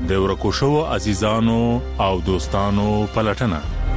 د ورکو شو عزیزانو او دوستانو پلټنه.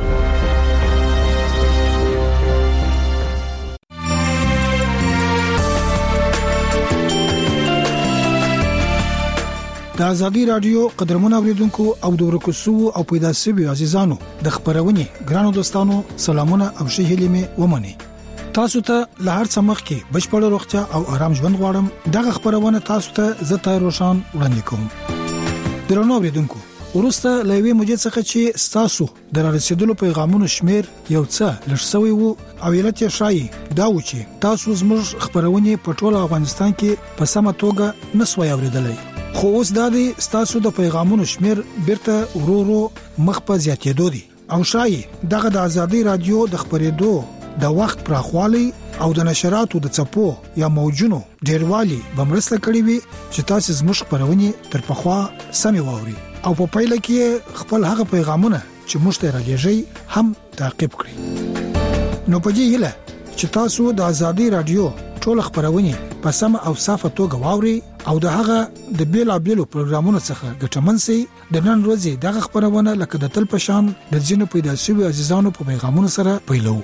د ازادي رادیو قدرمنو اوریدونکو او د ورکو شو او پیدا شوی عزیزانو د خبرونې ګرانو دوستانو سلامونه او ښه هیلې مې ومني. تاسو ته له هر څه مخکې بشپړ روغتیا او آرام ژوند غواړم. دغه خبرونه تاسو ته زه ته روشان وړاندې کوم. درنو اوریدونکو، ورسته لوي موجه څخه چې تاسو د رسیدلو پیغامونو شمیر یو څه لږ وو او علت یې شایي دا و چې تاسو زموږ خبرونه په ټول افغانستان کې په سمه توګه نسوي اوریدلای. خو اوس د دې تاسو د پیغامونو شمیر بیرته ورورو مخ په زیاتېدو دي او شایي دغه د ازادي رادیو د خبرېدو د وخت پراخوالي او د نشراتو د چپو یا موجونو ډیروالي بمرسته کړی وي چې تاسو زموږ خبرونه تر پخوا سمې واوري او په پایله کې خپل هغه پیغامونه چې موږ ته راځي هم تعقیب کړئ. نو په دې هیله چې تاسو د ازادي رادیو ټول خبرونه په سم او صافه توګه واوري او د هغه د بیلابېلو پروګرامونو څخه ګټمن سي. د نن ورځې دغه خبرونه لکه د تل پشان د ځینو پیدا شوی عزیزانو په پیغامونو سره پیلو.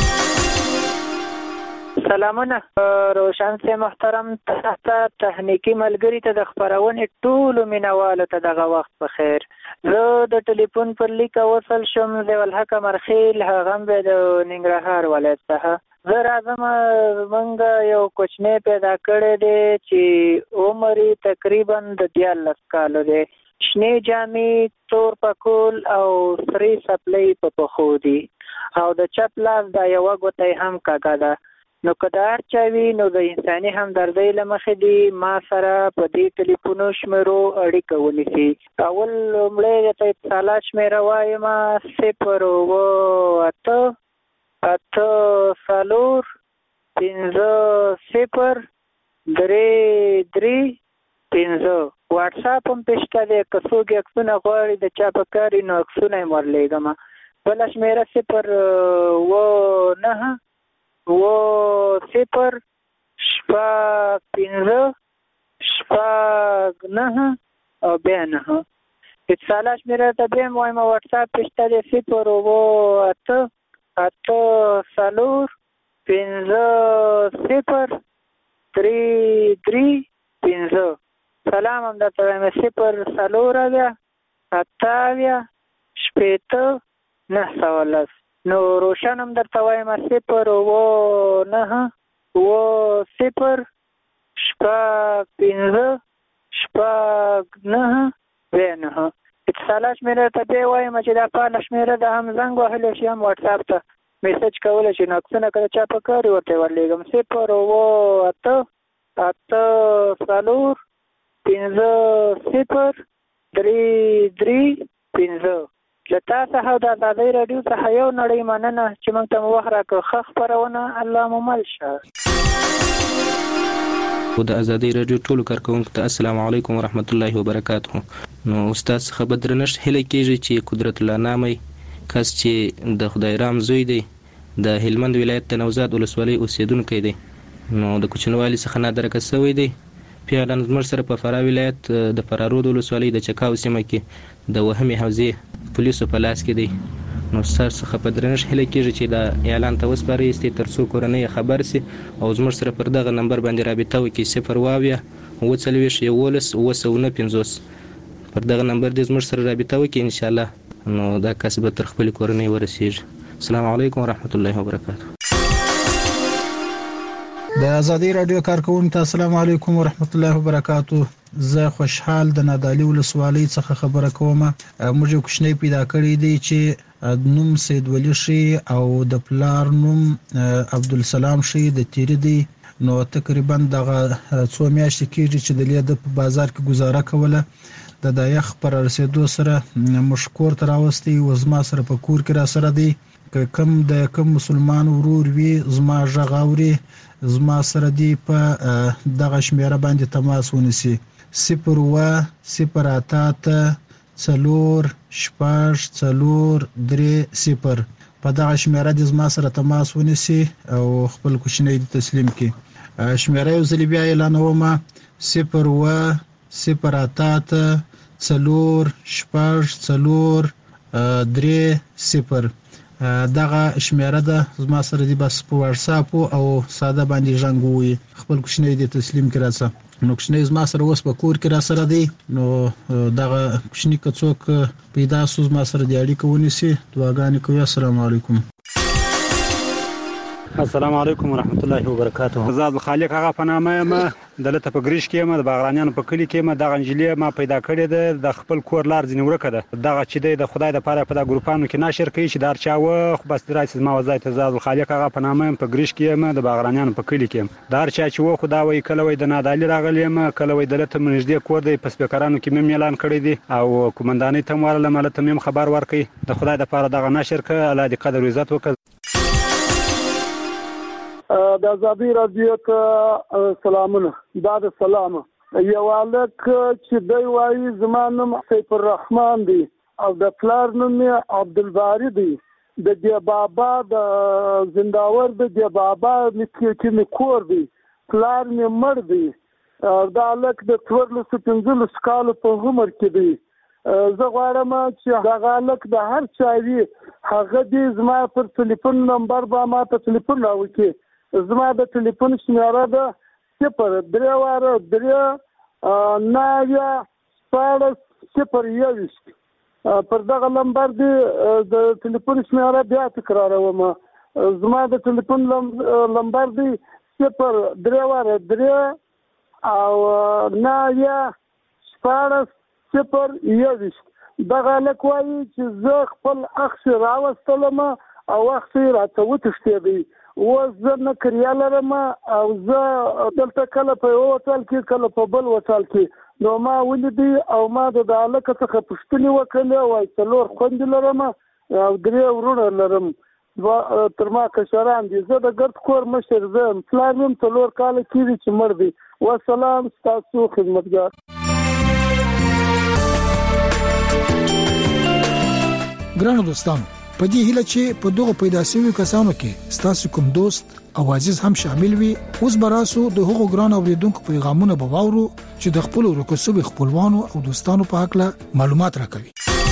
سلامونه روشن سي محترم تخنیکی ملګری ته د خبرونه ټول مینوالو ته دغه وخت په خیر. زه د ټلیفون پر لیک وصل شم د ولحق مرخیل هغه د ننګرهار ولایت څخه. زه راځم منګه یو کوچنی پیدا کړی دی چې عمر تقریبا د 14 کالو دی. شنې جامې، تور پکول او سری سپلې په پخو دي او د چپ لاس د یو غوټي هم کاګه ده. نو کدار چاوي نو د انساني همدردۍ لمخې دی ما سره په دې ټلیفونو شمیرو اړیکه ونیسي. اول لومړی ته اتصالات شمیره وایم 0 واتس اپ هم پېشته دی. که څوک عکسونه غواړي د چا په کار نو عکسونه یې ورلیږم. بله شمیره 0 او بیا 9 اتصالات شمیره ته بیا وایم واتس اپ پېشته دی 08350. سلام هم درته وایم 0 نو روشن هم درته وایم 0 اتصالات شمیره ته بیا وایم چې دا پاله شمیره د هم زنګ وهلی شي هم واتس اپ ته میسج کولی شي. نو عکسونه که د چا په کار ورته ورلیږم 083503335. له تا څخه د ازادۍ راډیو څخه یو نړۍ مننه چې موږ ته مو وخت راکړ. ښه خپرونه الله مو مل شه. د ازادۍ راډیو ټولو کارکونکو ته السلام علیکم ورحمت الله وبرکاته. نو استاد څخه بدرنښت هیله کیږي چې قدرت الله نامي کس چې د خدای رام زوی دی د هلمند ولایت د نوزاد ولسوالۍ اوسیدونکی دی نو د کوچنوالي څخه نادرکه شوی دی. پیاله زموږ سره په فراه ولایت د فرارود ولسوالۍ د چکاو سیمه کې د وهمي حوزې پولیسو په لاس کې دی. نو ستاسو څخه په درنښت هیله کیږي چې دا اعلان ته وسپارئ تر څو کورنۍ خبر سي او زموږ سره پر دغه نمبر باندې رابطه وکړي 0 پر دغه نمبر دې زموږ سره رابطه وکړي ان شاء الله. نو دا کس به تر خپل کورنۍ ورسیږي. السلام علیکم ورحمت الله وبرکاته. د ازادي رادیو کارکونکو ته السلام علیکم ورحمت الله وبرکاته. زه خوشحال د نادعلي ولسوالۍ څخه خبره کوم. موږ یو کوچنی پیدا کړی دی چې نوم سید ولی شي او د پلار نوم عبدالسلام شي د تیری دی. نو تقریبا دغه څو میاشتې کېږي چې د لید په بازار کې گزاره کوله. د دایخ پر رسیدو سره مشکور تر اوستي وزما سره په کور کې را سره دی. کم مسلمان ورور وی زما ژغاوري زما سره دی په دغه شمیره باندې تماس ونیسي 0 په دغه شمیره د زما سره تماس ونیسي او خپل کوچنی تسلیم کړي. شمیره یو ځل بیا اعلانوم 0 4-6-4-3-0 دغه شمیره ده زما سره دی بس په واتس اپ او ساده باندې ژوندوي خپل کوشنۍ دي تسلیم کړه نو کوشنۍ زما سره اوس په کور کې را سره دی نو دغه کوشنۍ کڅوک پیدا سوز ما سره دی اړیکه ونیسي دعاګانې کوي. السلام علیکم. السلام علیکم ورحمت الله وبرکاته. زاد خالق هغه په نامه ما دلته په ګریش کې ما د باغرانیانو په کلی کې ما د انجلې ما پیدا کړې ده د خپل کور لار ځنی ورکه ده دغه چې د خدای د پاره په د ګروپانو کې ناشر کوي چې دار چا و خو بس درایس ما وځي ته زاد خالق هغه په نامه په ګریش کې ما د باغرانیانو په کلی کې دار چا چې و خدا وی کله وی د نادالي راغلی ما کله وی دلته منځدې کور دی په سپیکرانو کې مم اعلان کړی دی او کومندانې تموال ملته مم خبر ورکړي د خدای د پاره دغه ناشر ک الله دې قدر عزت وکړي. د آزادی رادیو ته سلامونه. دا د سلام یو الک چې دی وایي زمانم سیف الرحمن دی او د پلار نوم عبدالباری دی د دی بابا د زنداور د دی بابا چې کور دی پلار می مړ دی دا الک د 15 کال په عمر کې دی. زه غواړم چې دا الک د هر چا وی هغه دې زما پر ټلیفون نمبر با ما ته ټلیفون راوړي. زما د ټلیفون شمیره ده 0-3-9-0-0-1 پر دغه نمبر دی د ټلیفون شمیره بیا تکراروم. زما د ټلیفون نمبر دی 0-3-9-0-1 دغه لکوي چې زه خپل اخ راوستلم او اخ راته وتښتېدی وزه نه کریالرم او زه دلته کله په یو وټال کې کله په بل وټال کې نو ما ولیدي او ما د علاقه څخه پښتني وکړه وای څلور خوند لرم او درې ورونه لرم تر ما کشران دي. زه د ګرد کور مشر زم پلانم څلور کال کېږي چې مړ دي. والسلام تاسو خدمتګار. ګرانو دوستانو په دې هیله چې په دغه پیدا شوی کسانو کې ستاسو کوم دوست او عزیز هم شامل وي اوس براسو د هغو ګران اوریدونکو پیغامونه بواورو چې د خپل ورکوسوي خپلوانو او دوستانو په حق له معلومات راکوي.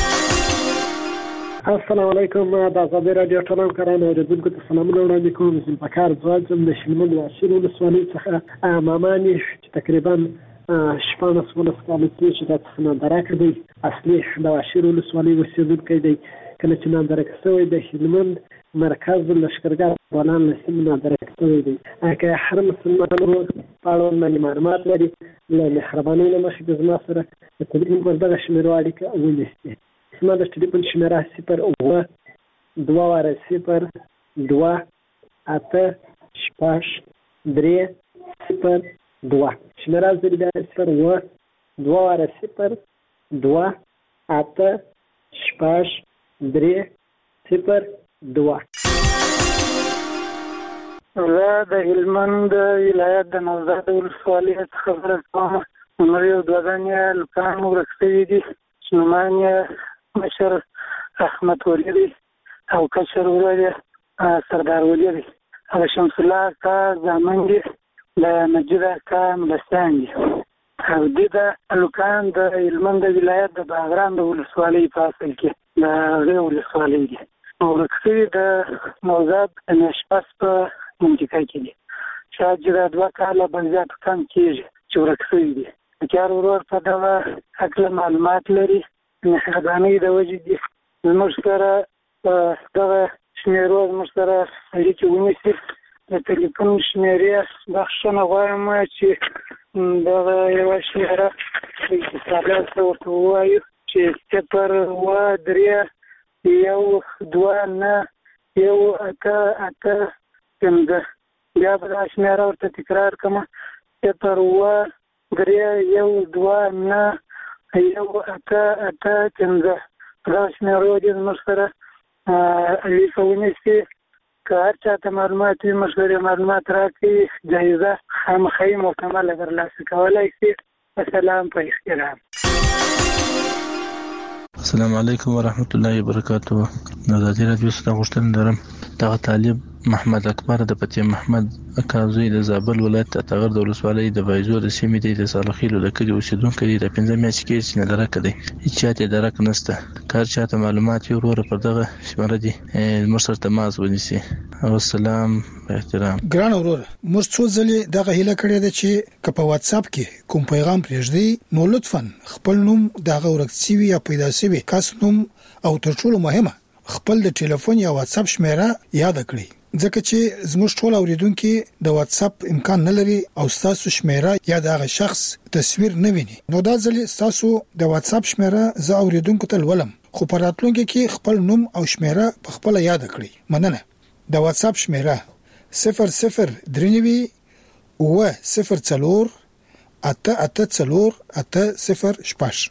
السلام علیکم. د آزادی رادیو ټولو کارانو اوریدونکو ته سلامونه وړاندې کوم. زه په کار ځم د شلمند واشیر ولسوالۍ څخه مامانی چې تقریبا 14 کال چې د څخه درکه دی اصلي د واشیر ولسوالۍ اوسیدونکی دی. کله چې نادرک شوی د هلمند مرکز لشکرګاه ولان لسیم نادرک شوی دی. که هر مسلمانانو په اړه معلومات لري له مهربانۍ نه مخکې د زما سره د تلیفون پر دغه شمیرو اړیکه ونیسي. زما د تلیفون شمیره 0-2-0-8-6-3-0-2 شمیره زیر بیا 0-2-0-8-6-3-0-2. زه د هلمند ولایت د نوزاد ولسوالۍ څخه خبره کوم. عمر یو دوه لکان ورک شوي دي چې نومان یې مشر احمد ولی دی او کشر ورور یې سردار ولی دی او شمس الله اکا زامن دي د نجیب اکا ملسیان دي او دې د لکان د هلمند ولایت د باغران د ولسوالۍ په اصل کې د هغې ولسوالۍ دي. ورک شوي د نوزاد د نشپس په منطقه کې دي. شاید چې دا 2 کاله به زیات کم کېږي چې ورک شوي دي. کار ورور په دغه هکله معلومات لري مهربانۍ د وجې دي زموږ سره دغه شمیرو زموږ سره اړیکې ونیسي. د تلیفون شمیرې بخښنه غواړم چې دغه یوه شمیره اتصالات ته ورته ووایو چې 0-3-1-9-1-8-8-5 بیا به دا شمیره ورته تکرار کړم 0-3-1-9-1-8-8-5 دا شمیرو دې زموږ سره اړیکه ونیسي. که هر چاته معلومات وي موږ سره معلومات راکړي جایزه خامخا مکمله ترلاسه کولی شي. السلام په احترام. السلام علیکم ورحمت الله وبرکاته. د آزادی رادیو څخه غوښتنه لرم دغه طالب محمد اکبر د پتی محمد اکازوی د زابل ولایت اتغر د ولسوالۍ د بایزو د سیمې د صالحیلو د کلی اوسیدونکو دی د 15 میاشتې کې چې نه درک دی هیڅ چاته درک نشته کار چاته معلومات یو ورور پر دغه شماره دي مرسر تماس ونیسي او سلام احترام ګران ورور موږ څو ځلې دغه هیله کړې ده چې که په واتس اپ کې کوم پیغام پرېږدي نو لطفا خپل نوم دغه ورکسي یا پیدا سوي کس نوم او تر ټولو مهمه خپل د ټلیفون یا واتس اپ شمیره یاد کړئ ځکه چې زموږ ټول اوریدونکو د واتس اپ امکان نه لري او تاسو شمیره یا د شخص تصویر نه ویني نو دا ځلې تاسو د واتس اپ شمیره زه اوریدونکو ته ولم خو په راتلونکي کې خپل نوم او شمیره په خپل یاد کړئ مننه د واتس اپ شمیره 0039 و 04 88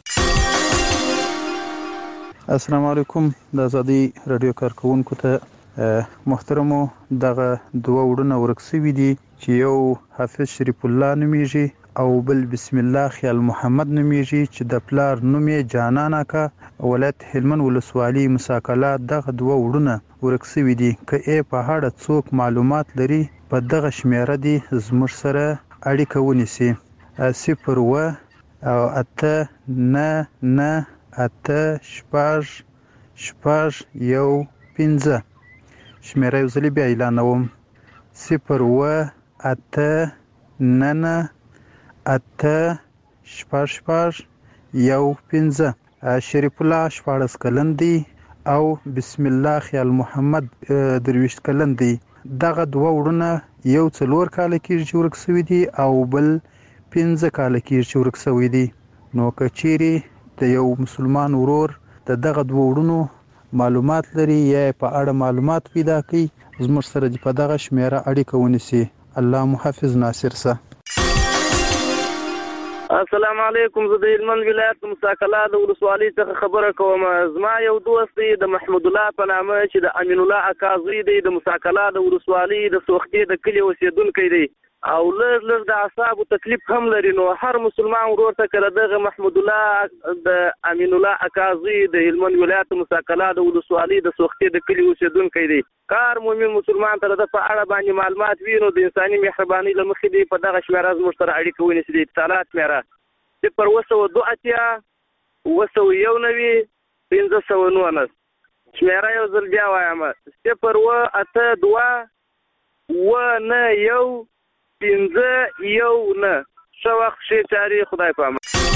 السلام علیکم د ازادي رادیو کارکونکو ته محترمو دغه دوه وړونه ورکسوي دي چې یو حافظ شریف الله نومیږي او بل بسم الله خیال محمد نومیږي چې د پلار نوم یې جانان اکا ولایت هلمند ولسوالۍ مساکله دغه دوه وړونه ورکسوي دي که په هاړه څوک معلومات لري په دغه شمیره دي زموږ سره اړیکه ونیسي 0 و او 8 9 8 شپږ یو 15 شمیره یو ځلې بیا اعلانوم 0 و 8 9 8 شپږ یو 15 شریف الله 14 کلن دی او بسم الله خیال محمد 23 کلن دی دغه دوه وړونه یو 4 کال کې چې ورکسوي دي او بل 15 کال کې چې ورکسوي دي نو کچيري د یو مسلمان ورور دغه دوه وړونو معلومات لري یا په اړه معلومات پیدا کړي زموږ سره په دغه شمیره اړیکه ونیسي الله محافظ ناصر سه السلام علیکم زه د هلمند ولایت مساکله د ولسوالۍ څخه خبره کوم زما یو دوست دی د محمود الله په نامه چې د امین الله اکازوی دی د مساکله د ولسوالۍ د سوختي د کلی اوسیدونکی دی او لږ د اعصابو تکلیف هم لري نو هر مسلمان ورور ته کړه دغه محمود الله د امین الله اکازوی د هلمند ولایت مساکله د ولسوالۍ د سوختي د کلی اوسیدونکی دی کار مومن مسلمان ته د په اړه باندې معلومات وینو د انساني مهرباني لمخې دی په دغه شمیره زموږ سره اړیکه ونیسي د اتصالات شمیره 0 2 1519 شمیره یو ځل بیا وایم 0 و 8 2 و 9 15 یو نه شو وخت شي چاري خدای په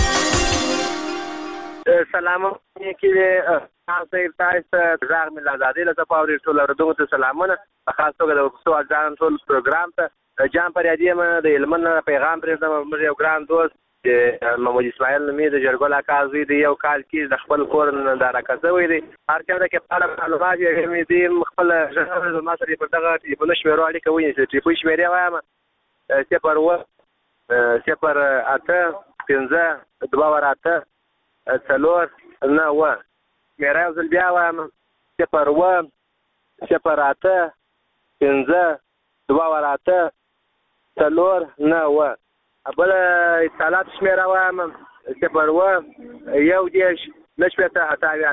امان سلام کې تاسو تاسو زار مل آزادي له پاوري ټول ورته ته سلامونه خاص توګه د وسو ځان ټول پروګرام ته جام پر یادې ما د علمن پیغام پرې د یو ګران دوست محمد اسماعیل نومي د جرګل اکازوی د یو کال کې د خپل کور نه د راکځوي دي هر چا د کې په اړه معلومات یې مې دي خپل ژغورل ما سره په دغه ټلیفون شمیره اړیکه ونیسي چې په شمیره وایم 0 و 0 8 15 2 8 4 9 و میرا ځل بیا وایم 0 و 0 8 15 2 8 4 9 و بل اتصالات شمیره وایم 0 و 1 نشپته اتاویا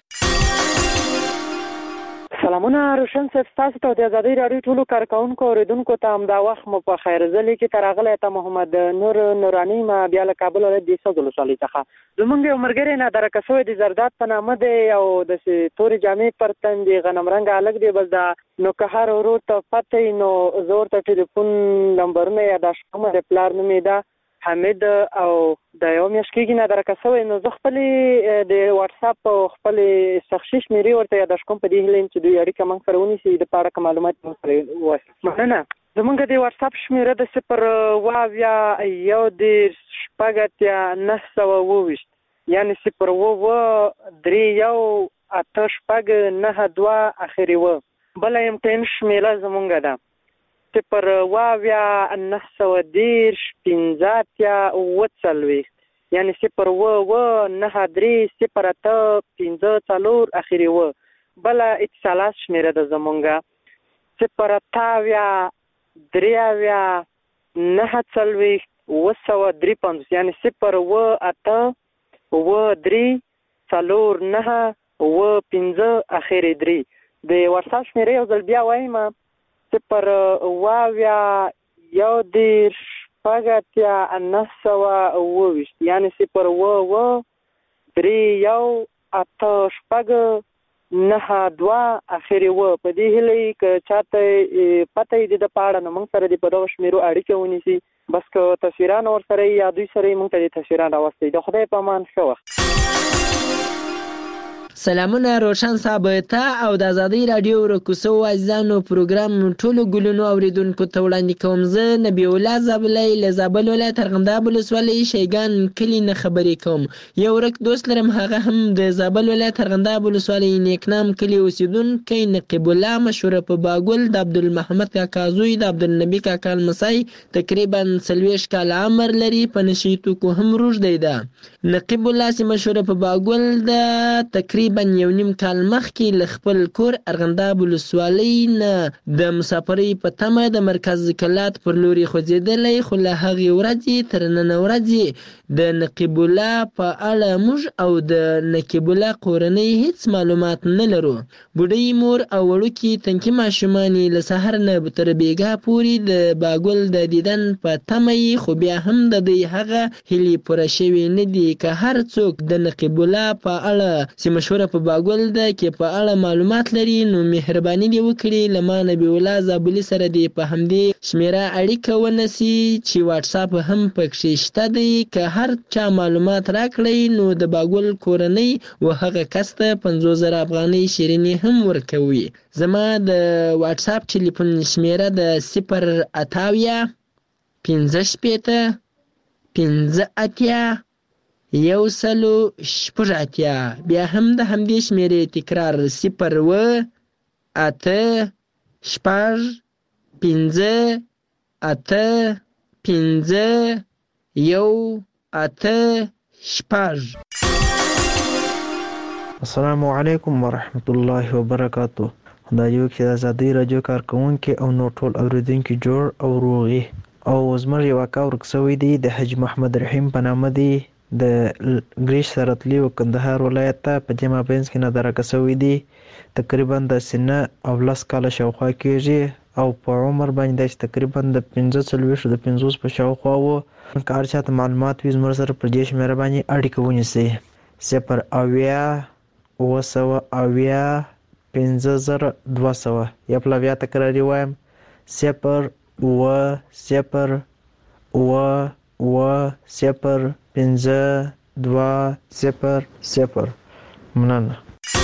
سلامونه روشن صاحب تاسو ته د ازادي رادیو ټولو کارکونکو اوریدونکو ته هم دا وخت مو په خیر ځلې کې ترغله ته محمد نور نورانی ما بیا له کابل ولایت د سوزلو صالح څخه زمونږ یو مرګری نه درکسوي د زرداد په نامه دی او د توري جامې پر تن دی غنم رنگ الګ دی بس دا نو که هر ورور ته پته نو زور ته ټلیفون نمبرونه یا د شمه د پلار نومې دا حمید او د یو میاشکې نه درکسوي نو زه خپل د واتس اپ او خپل شخصي شمیرې ورته یاد کوم په دې هلین چې دوی اړیکه مونږ سره ونیسي د پاره معلومات مونږ سره وایي مننه زمونږ د واتس اپ شمیره د 0 و 1 شپږ 920 یعنی 0 و 3 1 8 شپږ 9 2 اخري و بل یم تن شمیره زمونږ ده 0 و 910 15 وڅلوي یعنی 0 و 9 3 0 8 15 اخري و بل اتصالات شمیره د زمونږه 0 8 3 9 څلوي و 3 یعنی 0 و 8 و 3 9 و 15 اخري 3 د واتس اپ شمیره یو ځل بیا وایم صفر واویا یو دیر شپږ اتیا 928 یعنی صفر و 3 1 8 شپږ 9 2 اخري و. په دې هیله کې چاته پته یې د پاړه نو موږ سره د په دغه شمیرو اړیکه ونیسي بس که تصویران ور سره یا دوی سره موږ ته د تصویران راوستي. د خدای په امان ښه وخت. سلامونه روشن صاحب ته او د ازادي رادیو ورکوسو عزیزانو پروګرام ټولو ګلونو اوریدونکو ته وړاندې کوم. زه نبی الله زابلۍ له زابل ولایت ارغنداب ولسوالۍ شیګان کلي نه خبرې کوم. یو ورک دوست لرم هغه هم د زابل ولایت ارغنداب ولسوالۍ نیکنام کلي اوسیدونکی نقیب الله مشهوره په باګل د عبدالمحمد کاکا زوی د عبدالنبي کاکا لمسی تقریبا 40 کاله عمر لري په نشي توکو هم روږدی ده. نقیب الله چې مشهوره په باګل د تقریبا یو نیم کال مخکې له خپل کور ارغنداب ولسوالۍ نه د مسافرۍ په تمه د مرکز کلات پر لوري خوځېدلی، خو له هغې ورځې تر نن ورځې د نقیب الله په اړه موږ او د نقیب الله کورنۍ هیڅ معلومات نه لرو. بوډۍ مور او وړوکي تنکي ماشومان له سهار نه تر بیګا پورې د باګل د دیدن په تمه یې، خو بیا هم د دوی هغه هیلې پوره شوې نه دي. که هر څوک د نقیب الله په اړه چې مشهوره په باګل ده کې په اړه معلومات لري نو مهرباني دې وکړي له ما نبی الله زابلي سره دې په همدې شمیره اړیکه ونیسي چې واټساپ هم پکې شته دی. که هر چا معلومات راکړی نو د باګل کورنۍ و هغه کس ته 50,000 افغانۍ شیریني هم ورکوي. زما د واټساپ ټلیفون شمیره د 080 15 15 یو سلو شپږ اتیا. بیا هم د همدې شمیرې تکرار 0 8 شپږ 15 8 15 یو 8 شپږ. السلام علیکم ورحمت الله وبرکاتو. خدای یو چې د ازادي رادیو کارکونکي او نور ټول اوریدونکي جوړ او روغي او زموږ یو واقع ورکسوي دی د حج محمد رحیم په نامه دی د ګریش سرتلی او کندهار ولایت ته په جمع بینس کې نظر کسوي دی. تقریبا د سنه او 10 کاله شاوخوا کېږي او په عمر باندې تقریبا د 45 د 50 په شاوخوا وو. کار چاته معلومات وي زموږ سره پر دې شمیره باندې اړیکه ونیسي. 0 اویا 9 50,200 یا په بیا تکراری وایم 0 0 0 5 2 0 0. مننه.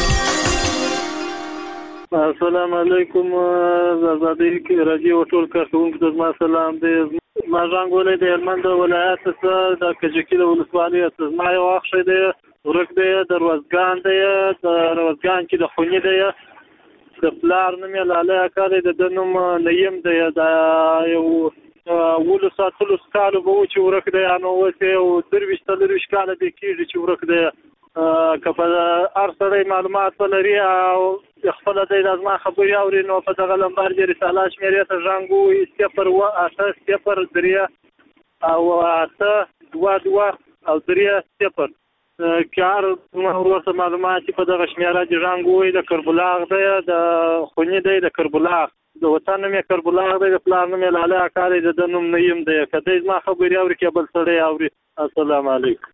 السلام علیکم زادی رادیو ټول کارکونکو ته زما سلام دی. ما ژوندولې د هلمند ولایت څخه د کجکي د ولسوالۍ څخه ما یو وخت دی ورک دی دروازګان دی د دروازګان کې د خونی دی د پلار نوم یې لاله اکا دی د نوم نیم دی د یو ولو ساتلو سکالو به چې ورک دی نو وته او درويش تلرويش کاله د کیږي چې ورک دی که په هر سړی معلومات ولري او خپل د لازمه خبري اوري نو په دغه لمبر د رساله شمیرې ته ژوندو 0 و 8 0 3 او 8 2 2 او 3 0 کار ورته معلومات په دغه شمیره د ژوندو د کربلاغ دی د خونی دی د کربلاغ د وطن مې کربلاغ دی د پلان مې لاله اکاري د نوم نیم دی کله زما خبري اوري کې بل سړی اوري. السلام علیکم.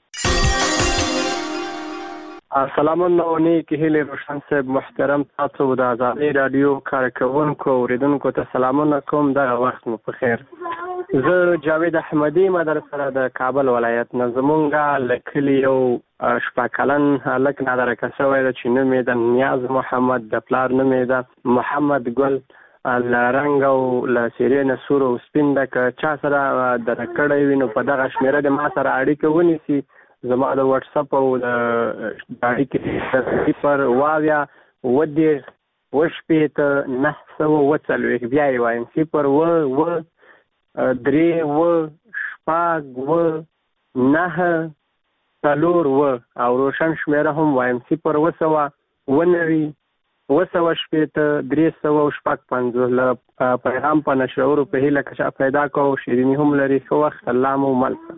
السلام علیکم کې هیله روشن صاحب محترم تاسو د ازادي رادیو کارکونکو اوریدونکو ته سلامونه کوم. دا وخت مو په خیر. زه جاوید احمدی مدرسه د کابل ولایت نه زمونږه لکلی یو شپاکلن لک نادر کسوی د چې نوم یې د نیاز محمد د پلار نوم یې د محمد ګل لرنګ او لسیرې نسور او سپین د چا سره د کړی وینو په دغه شمیره د ما سره اړیکه ونیسي. زما د واتس اپ او د اړیکې پر واویا ودې وشپېت 940 بیا یې وایم 0 و 3 و 7 9 4 و او روشن شمیره هم وایم 0 و 9 وسوشپېت 350 له پیغام په نشرولو په هیله کچا پیدا کو شیرینی هم لري. خو وخت الله مو ملک.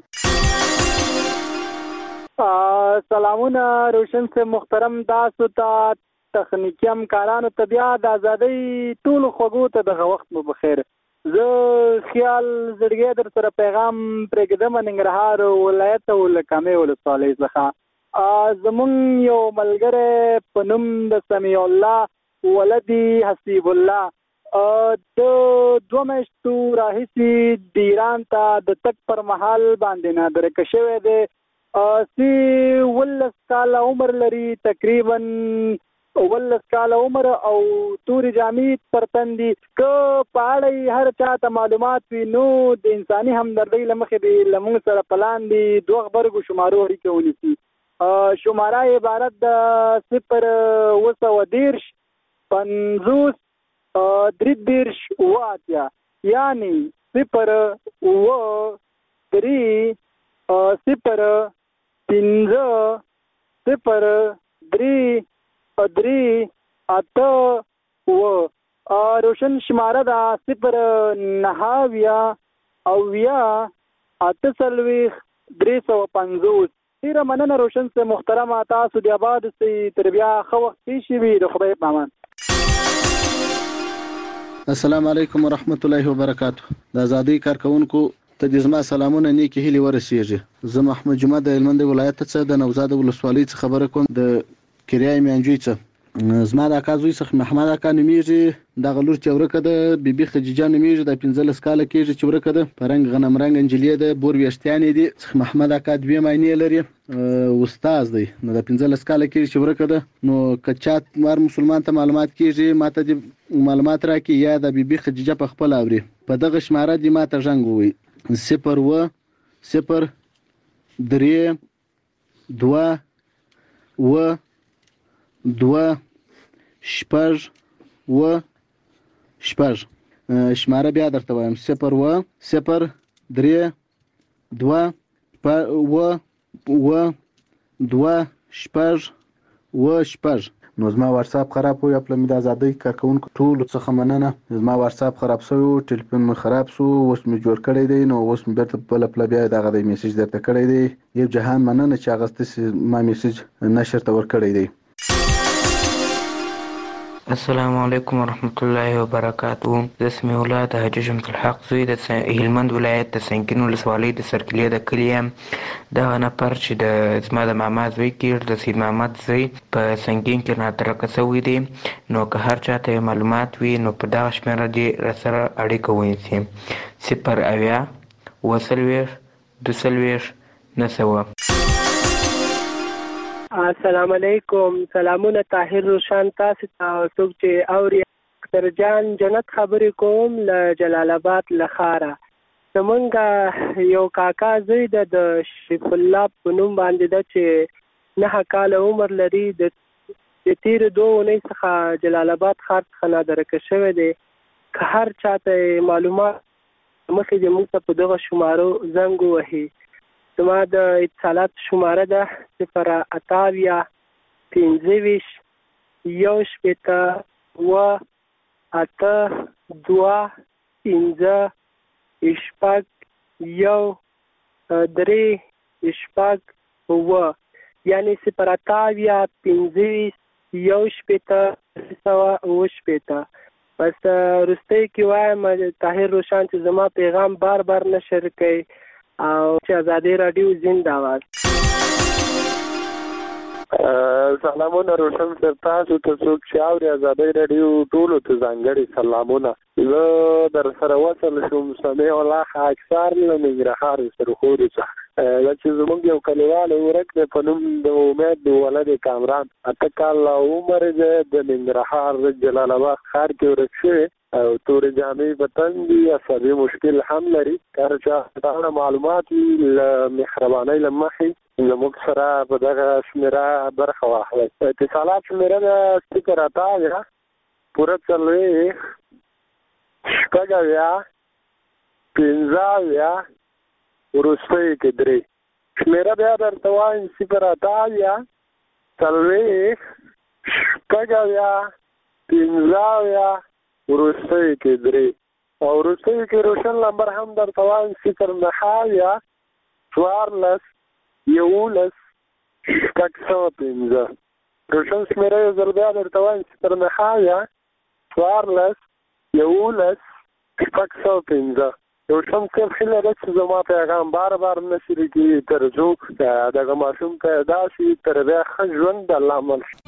سلامونه روشن سے محترم تاسو ته تخنیکی همکارانو ته بیا د ازادۍ ټولو خوږو ته دغه وخت مو بخیر. زه خیال زړګی در سره پیغام پرېږدم ننګرهار ولایت او له کامې ولسوالۍ څخه. زمونږ یو ملګری په نوم د سمیع الله ولدي حسیب الله د 2 میاشتو راهیسې د ایران ته د تګ پر مهال باندې نادرکه شوی دی. 19 کاله عمر لري، تقریبا 19 کاله عمر او تورې جامې پر تن دي. که په اړه هر چا ته معلومات وي نو د انساني همدردۍ له مخې به له موږ سره په لاندې 2 غبرګو شمارو اړیکه ونیسي. شماره عبارت د 0 50 33 اواتیا، یعنی 0 3 0 5 0 3 3 8 روشن شماره دا 0 9 اویا 48 350. ډیره مننه روشن سے محترمه، تاسو د آباد سي تر بیا خو وخت شي وي د خدای په امان. السلام علیکم ورحمت الله وبرکاته. د ازادۍ کارکونکو ته د زما سلامونه نیکی هیلې ورسیږي. زه محمد جمعه د هلمند ولایت څخه د نوزاد ولسوالۍ څخه خبره کوم، د کریای میانجوی څخه. زما د اکا زوی څخه محمد اکا نومیږي، دغه لور چې ورکه ده بیبي خدیجه نومیږي، د 15 کاله کېږي چې ورکه ده، په رنګ غنم رنګ انجلې ده، بور ویشتیانې دي. څخه محمد اکا 2 معنی لري، استاد دی. نو د 15 کاله کېږي چې ورکه ده. نو که چات مار مسلمان ته معلومات کېږي ماته د معلومات راکړي یا د بیبي خدیجه په خپل اوري. په دغه شماره دی ماته ژنګ ووي 0 0 3 2 2 شپږ شپږ. شماره بیا درته وایم 0 0 3 2 2 شپږ شپږ. نو زما واتساپ خراب وو یا په د ازادۍ کارکونکو ټولو څخه مننه. زما واتساپ خراب شوی، ټلیفون مې خراب شو، اوس مې جوړ کړی دی. نو اوس مې بیرته بل بیا دغه د میسج درته کړی دی. یو جهان مننه چې هغه ستاسو ما میسج نشر ته ور کړی دی. السلام علیکم ورحمت الله وبرکاته. زه سمیع الله د حاجي شمس الحق زوی د هلمند ولایت د سنګین ولسوالۍ د سرکلي د کلي یم. دغه نفر چې د زما د ماما زوی کېږي، د سید محمد زوی، په سنګین کې ناترکه شوی دی. نو که هر چاته معلومات وي نو په دغه شمېره دې راسره اړیکه ونیسي 0 40 42 السلام علیکم. سلامونه طاهر روشن تاسو ته څوک چې اوري. اختر جان جنت خبرې کوم له جلال آباد له ښاره. زمونږ یو کاکا زوی د شریف الله په نوم باندې ده چې 9 کاله عمر لري. د تیرې 2 اونۍ څخه جلال آباد ښار څخه نادرکه شوی دی. که هر چاته معلومات مخکې د موږ ته په دغه شمارو زنګ ووهي. زما د اتصالات شماره ده 0 28 15 1 8 2 5 شپږ 1 3 شپږ 9، یعنی 0 28 15 1 8 بس رسته کې وایم طاهر روشن چې زما پیغام بار بار نشر کړي او چې ازادي رادیو زنده‌باد. سلامونه روشن صاحب، تاسو ته څوک چې اوري ازادي رادیو ټولو ته ځانګړي سلامونه. زه در سره وصل شوم سمیع الله اکثر له ننګرهار سرخوري څخه. دا چې زموږ یو کلیوال ورک دی په نوم د امید ولد کامران، 8 کاله عمر دی، د ننګرهار جلال آباد ښار کې ورک شوی او تورې جامې په تن دي، عصبي مشکل هم لري. که هر چا ته معلومات وي له مهربانۍ له مخې زموږ سره په دغه شمېره برخه واخلئ. اتصالات شمېره ده 0 28 پوره 40 شپږ 15 وروستۍ کې 3. شمېره بیا درته وایم 0 28 40 شپږ 15 وروستۍ کې 3 او وروستۍ کې روشن نمبر هم درته وایم 0 9 14 11 15. روشن شمیره یو ځل بیا درته وایم چې تر نښاویه 14 11 605 روشن صاحب ښه لري چې زما پیغام بار نشي کېږي تر څو دغه ماشوم ته داسې تر بیا ښه ژوند د الله عمل شي.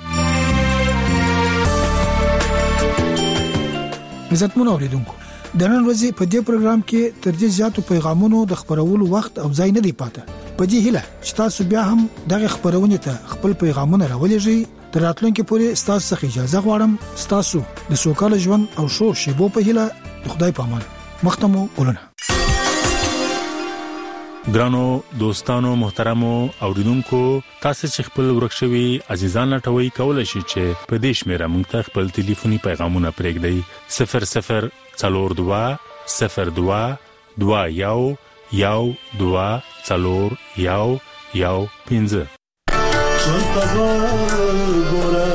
عزتمن اوریدونکو د نن ورځې په دې پروګرام کې تر دې زیاتو پیغامونو د خبرولو وخت او ځای نه دی پاتې. په دې هیله چې تاسو بیا هم دغه خبرونه ته خپل پیغامونه راولېږئ. تر راتلونکي پورې تاسو څخه اجازه غواړم. تاسو د سوکاله ژوند او شور شیبو په هیله د خدای په امان. مختمو ولونه. ګرانو دوستانو محترمو اوریدونکو تاسو چې خپل ورکشوي عزیزان لټوي کولای شئ چې په دې شمیره مونږ ته خپل ټلیفوني پیغامونه پرېږدئ 0042 02 21 12 04 15 Janta gora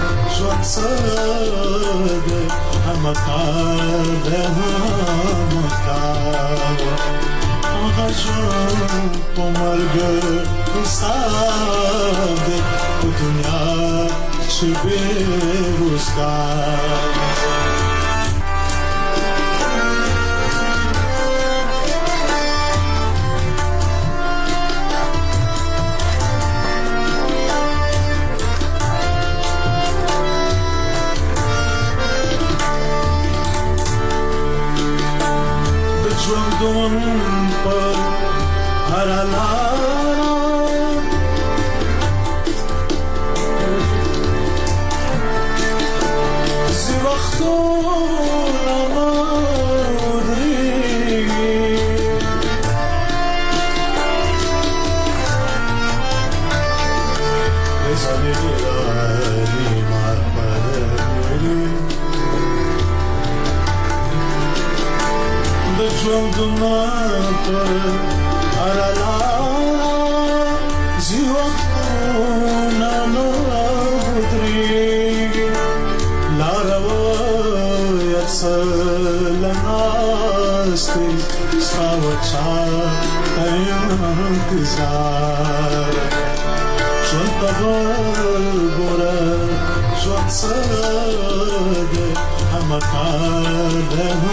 jwatsag hamakar hamakar agajun pomarg isad dunya chibe rusgar Dum par harala si vaqto namadri esalilani marpadri Jumdumata arala ziwakuna nudri larawa yatsalanasti stawacha ayantizar Jantagora jwatsad hamakar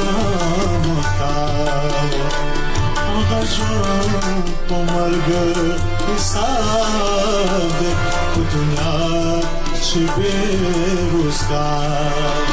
agajun pomarg isad dunya chibe rusgar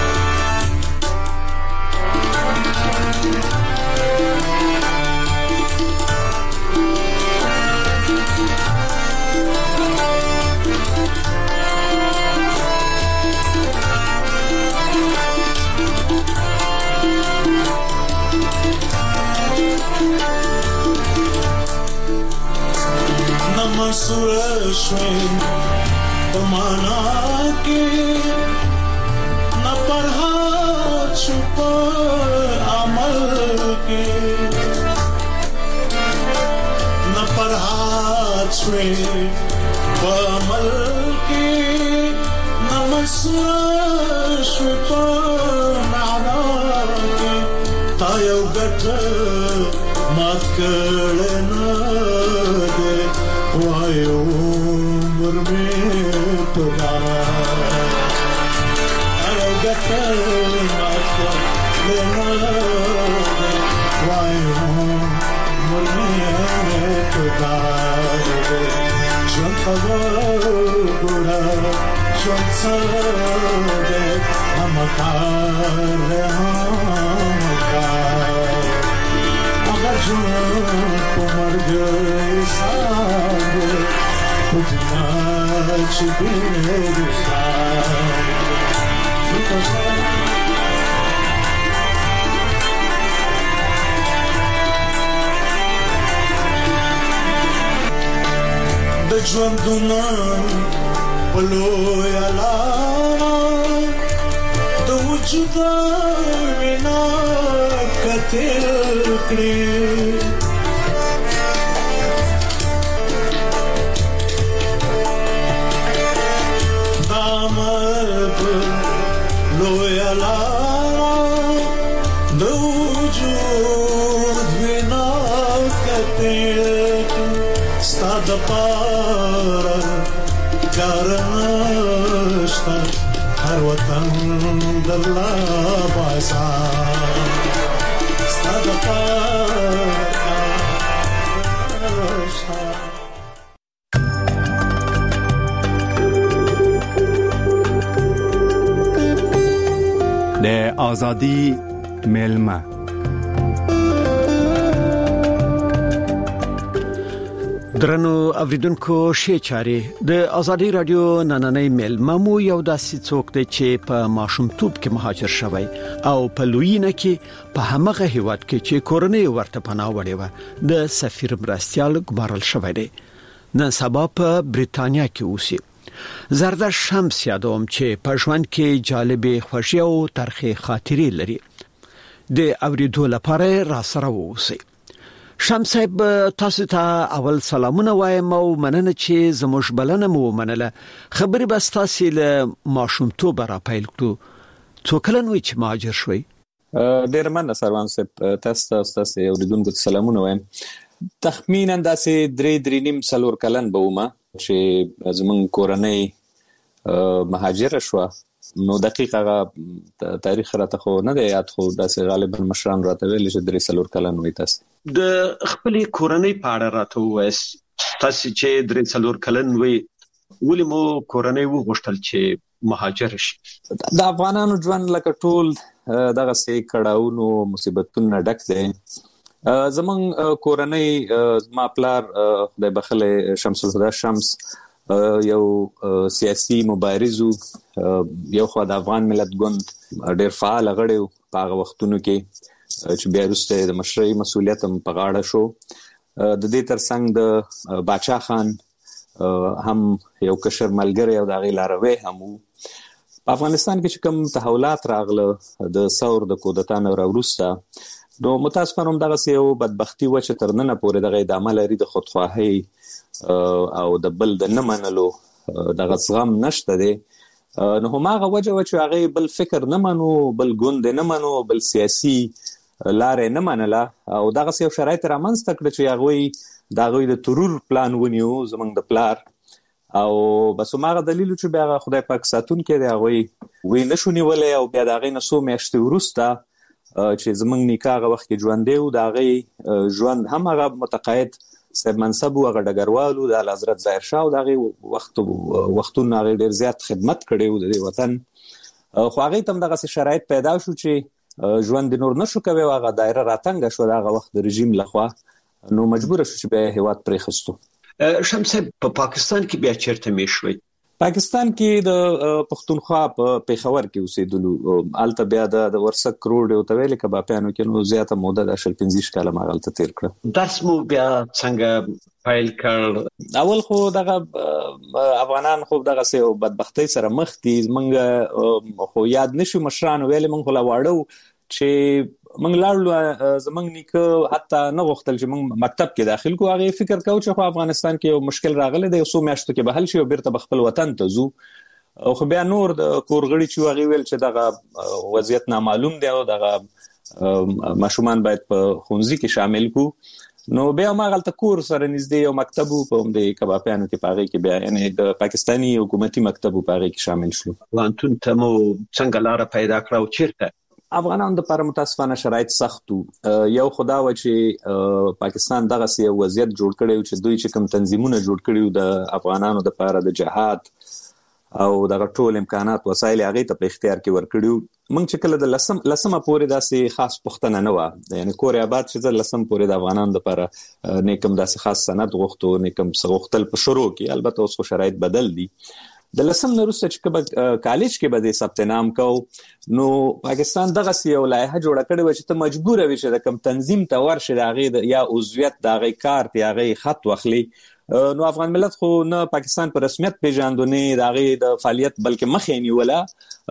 Surashwin Pamana ke na parha chupa amal ke na parha chupa amal ke na masashpa maana ke tayo gat mat kalna de Why umr mein toda I'll get mata lena Why umr mein toda Janta gora jwatsade hamakar agajun pomarg isad dunya chibe rusgar د ژوندونه ولوی علامه د وجود وینا کتل کړي کارنشتا هر وطن د الله بازار ستاسو د ازادي ملما درنو اوریدونکو شې چاري د ازادي رادیو نننۍ ملما مو یو داسې څوک دی چې په ماشومتوب کې مهاجر شوی او په لویینه کې په همغه هیواد کې چې کورنۍ ورته پناه وړي و د سفیر مرستيال ګمارل شوی دی نن سبا په بریتانیا کې اوسي زردش شمس یادوم چې په ژوند کې جالبې خوشي او ترخه خاطرې لري د اوریدو لپاره را سره ووسی شمس صاحب تاسو ته اول سلامونه وایم او مننه چې زموږ بلنه مو منله خبري بس تاسو له ماشومتوب را پیل کړو څو کلن وی چې مهاجر شوي ډیر مننه سروان صاحب تاسو اوریدونکو ته سلامونه وایم تخمینا داسې 3.5 سلور کلن به ومه چې زمون کورنۍ مهاجر شو نو دقیقه تاریخ راته خو نه دی یاد خو داسې غالبا مشران راته ویل چې 3 سلور کلن وي تاسو د خپل کورنۍ په اړه راته وایي تاسو چې 3 سلور کلن وي ولې مو کورنۍ وغوښتل چې مهاجر شي د افغانانو ژوند لکه ټول دغه سې کړهونو مصیبتونو ډک دی زمون کورنۍ ما پلار خدای بخله شمس الهدى شمس یو سیاسي مبارزو یو خو د افغان ملت ګوند ډېر فعال غړی په هغه وختونو کې چې بیا وروسته د مشرۍ مسولیت هم په غاړه شو د دې ترڅنګ د باچا خان هم یو کشر ملګری او د غی لاروي هم په افغانستان کې چې کوم تحولات راغله د ثور د کودتا نه وروسته نو متاسفانه هم دغه یو بدبختی و چې ترننه پورې دغه د عمل لري د خودخواهی او د بل د نه منلو دغه زغم نشته دی نو هماغه وجه و چې هغه بل فکر نه منو بل ګوند نه منو بل سیاسي لارې نه منله او دغه یو شرایط رامنځته کړ چې هغه دغه د ترور پلان ونیو زمونږ د پلار او بس هماغه دلیل چې بیا خدای پاک ساتون کې دی هغه وی نشونی ولې او بیا دغه نسو میاشتې وروسته چې زمونږ نکاح وخت کې ژوند دی او دغه ژوند هم هغه متقاعد سب منصب او غډګروالو د حضرت ظاهر شاه او دغه وختونو هغه ډیر زیات خدمت کړي او د وطن خو هغه تم دغه شرایط پیدا شو چې ژوند نور نشو کوي هغه دایره راتنګ شو دغه وخت د رژیم لخوا نو مجبور شو چې به هیواد پرې خستو شمس په پاکستان کې بیا چیرته میشوي پاکستان کې د پښتونخوا په پیښور کې اوسېدلو الته بیا د ورسک روډ او تویل کبابانو کې نو زیاته موده د 15 کاله مغالطه تیر کړ درس مو بیا څنګه فایل کړ اول خو دغه افغانان خو دغه سه بدبختی سره مخ دي منګه خو یاد نشو مشران ویل منغه لا واړو چې منګ لاړو زمنګ نیکه حتی نه غوښتل چې موږ مکتب کې داخل کو هغه فکر کوي چې افغانستان کې یو مشکل راغلی دی سو میاشتو کې به حل شي او بیرته خپل وطن ته ځو خو بیا نور د کورغړي چې هغه ویل چې دغه وضعیت نامعلوم دی او دغه ماشومان باید په خونځي کې شامل کو نو بیا ما غلطه کور سره نږدې یو مکتب په د کبابانو کې پاره کې بیا یعنی د پاکستاني حکومتي مکتب پاره کې شامل شو وانتون ته مو څنګه لار پیدا کړو چیرته افغانان د پر متاسفانه شرایط سختو یو خدا و چې پاکستان دغه سی وضعیت جوړ کړي چې دوی چې کوم تنظیمونه جوړ کړي د افغانانو د لپاره د جهاد او دغه ټول امکانات وسایل هغه ته په اختیار کې ورکړیو موږ چې کله د لسمه پورې داسې خاص پښتنه نه و یعنی کوریا آباد چې د لسم پورې د افغانانو لپاره نیکم داسې خاص سند غوښتو نیکم غوښتل په شروع کې البته اوس شرایط بدل دي د لسم نورسته چې کالج کې به د ثبت نام کو نو پاکستان دغه یو لایحه جوړه کړې و چې ته مجبور وې چې د کم تنظیم ته ورشي دغه یا عضویت دغه کارت یا غي خط واخلي نو افغان ملت خو نه پاکستان په رسمیت پیژاندونې دغه د فعالیت بلکې مخې نیوله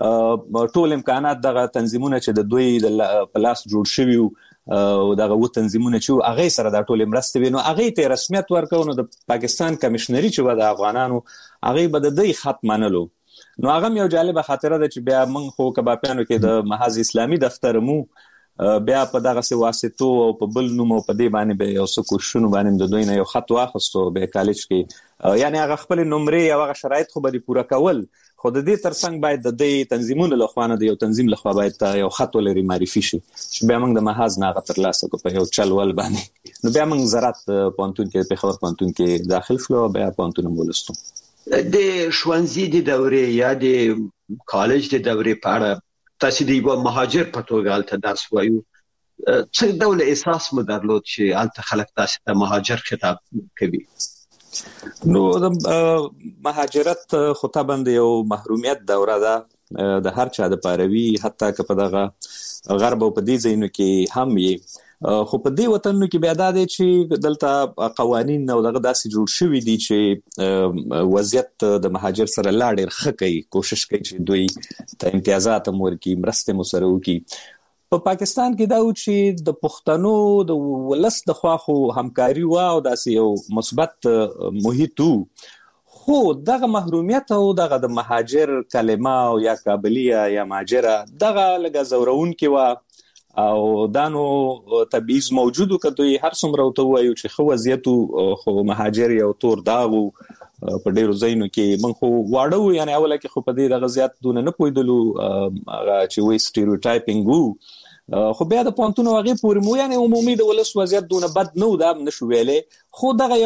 ټول امکانات دغه تنظیمونه چې د دوی د پلاس جوړ شوی او دغه و تنظیمونه چې هغه سره د ټول مرسته وینو هغه ته رسمیت ورکو نو د پاکستان کمشنري چې و د افغانانو هغه به د دوی خط منلو نو هغه یو جالب خاطره ده چې بیا موږ خو کبابانو کې د محاذ اسلامي دفتر مو بیا په دغه څه واسطو او په بل نوم او په دې باندې به یو څه کوششونه باندې د دوی نه یو خط واخستو به کالج کې یعنی هغه خپل نمرې او هغه شرایط خو به پوره کول خو د دې ترڅنګ باید د دې تنظیمونو له خوا نه د یو تنظیم له خوا باید یو خط ولري معرفي شي چې بیا موږ د محاذ نه غتر لاسه کو په یو چلول باندې نو بیا موږ زراعت پونتون کې په خبر پونتون کې داخل شو بیا پونتون مولستو د ښوونځي د دورې یا د کالج د دورې په اړه تاسو د یو مهاجر په توګه الته درس وایو څه ډول احساس مو درلود چې الته خلک تاسو ته مهاجر خطاب کوي؟ نو د مهاجرت خطابند یو محرومیت دوره ده د هر چا د پاروي حتی که په دغه غرب او په دې ځایونو کې هم یې خو په دې وطنونو کې بیا دا دی چې دلته قوانین او دغه داسې جوړ شوي دي چې وضعیت د مهاجر سره لا ډېر ښه کوي کوشش کوي چې دوی ته امتیازات هم ورکړي مرستې مو سره وکړي په پاکستان کې دا و چې د پښتنو د ولس د خوا خو همکاري و او داسې یو مثبت محیط خو دغه محرومیت او دغه د مهاجر کلمه او یا کابلیه یا مهاجره دغه لږه زورون کې و او دانو تبعیض موجودو که دوی هر څومره ورته ووایو چې ښه وضعیت خو مهاجر یو تور داغ و په ډیرو ځایونو کې موږ خو واړه وو یعنې اوله کې خو په دې دغه زیات دونه نه پوهېدلو هغه چې وایي سټیریوټایپینګ وو خو بیا د پوهنتون هغې پورې مو یعنې عمومي د ولس وضعیت دونه بد نه و دا هم نه شو ویلی خو دغه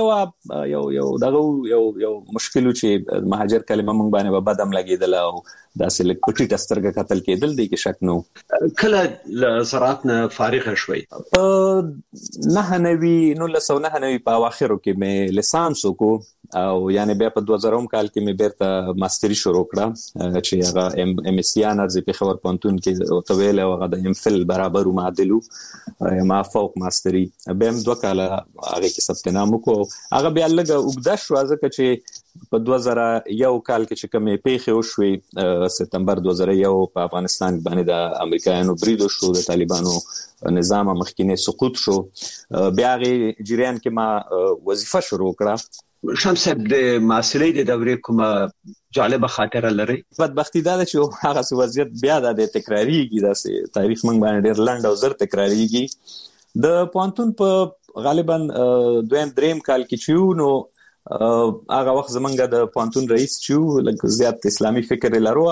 یو مشکل و چې مهاجر کلمه موږ باندې به بد هم لګېدله او داسې لږ په ټیټه سترګه کتل کېدل دی کې شک نه و. کله له زراعت نه فارغه شوئ؟ په 1999 په اواخرو کې مې لیسانس وکړو او یعنی بیا په 2000 کال کې مې بیرته ماستري شروع کړه چې هغه ام اس سی انرز په خبر پونتون کې او ویل او هغه د ام فل برابر معادلو ما فوق ماستري به هم 2 کال هغه کې ثبت نام وکړو هغه بیا لږه وګدا شو ځکه چې په 2001 کال کې چې کومې پیښې وشوې سپتمبر 2001 په افغانستان باندې د امریکایانو بریدو شو د طالبانو نظام مخکینه سقوط شو بیا غي جریان کې ما وظیفه شروع کړه. شمس صاحب د معاصرې د دورې کومه جالبه خاطره لري؟ بدبختی دا چې هغه وضعیت بیا د تکراریږي داسې تاریخ موږ باندې ډېر لنډ او زر تکراریږي د پونتون په غالبا 2-3 کال کې چې نو هغه وخت زمونږ د پونتون رئیس چې لکه زیات اسلامي فکر لرو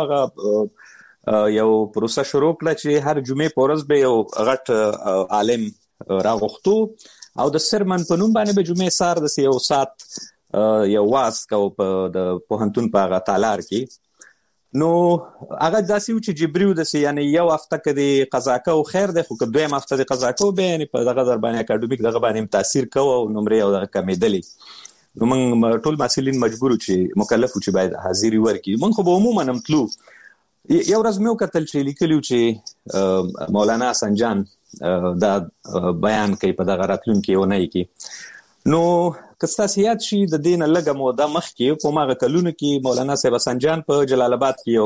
هغه یو پروسه شروع کړه چې هر جمعې په ورځ به یو غټ عالم راغوښتو او د سرمن په نوم باندې به جمعې سار د یو سات یو واس کو په د پوهنتون په هغه تالار کې نو هغه داسې و چې جبريو د یعنی یو هفته کې د قزاقه او خیر ده خو که دویم هفته د قزاقه به یعنی په دغه در باندې اکاډمیک دغه باندې تاثیر کوي او نمرې او دغه کمیدلې نو موږ ټول مسؤلین مجبور چې مکلف چې باید حاضری ورکړي موږ خو به عموما نمتلو یو ورځ مې وکتل چې لیکلو چې مولانا حسن جان دا بیان کوي په دغه راتلونکي ونې کې نو کستاسو یاد شي د دین لګه موده مخکې په ماغه کلونو کې مولانا صاحب حسن جان په جلال آباد کې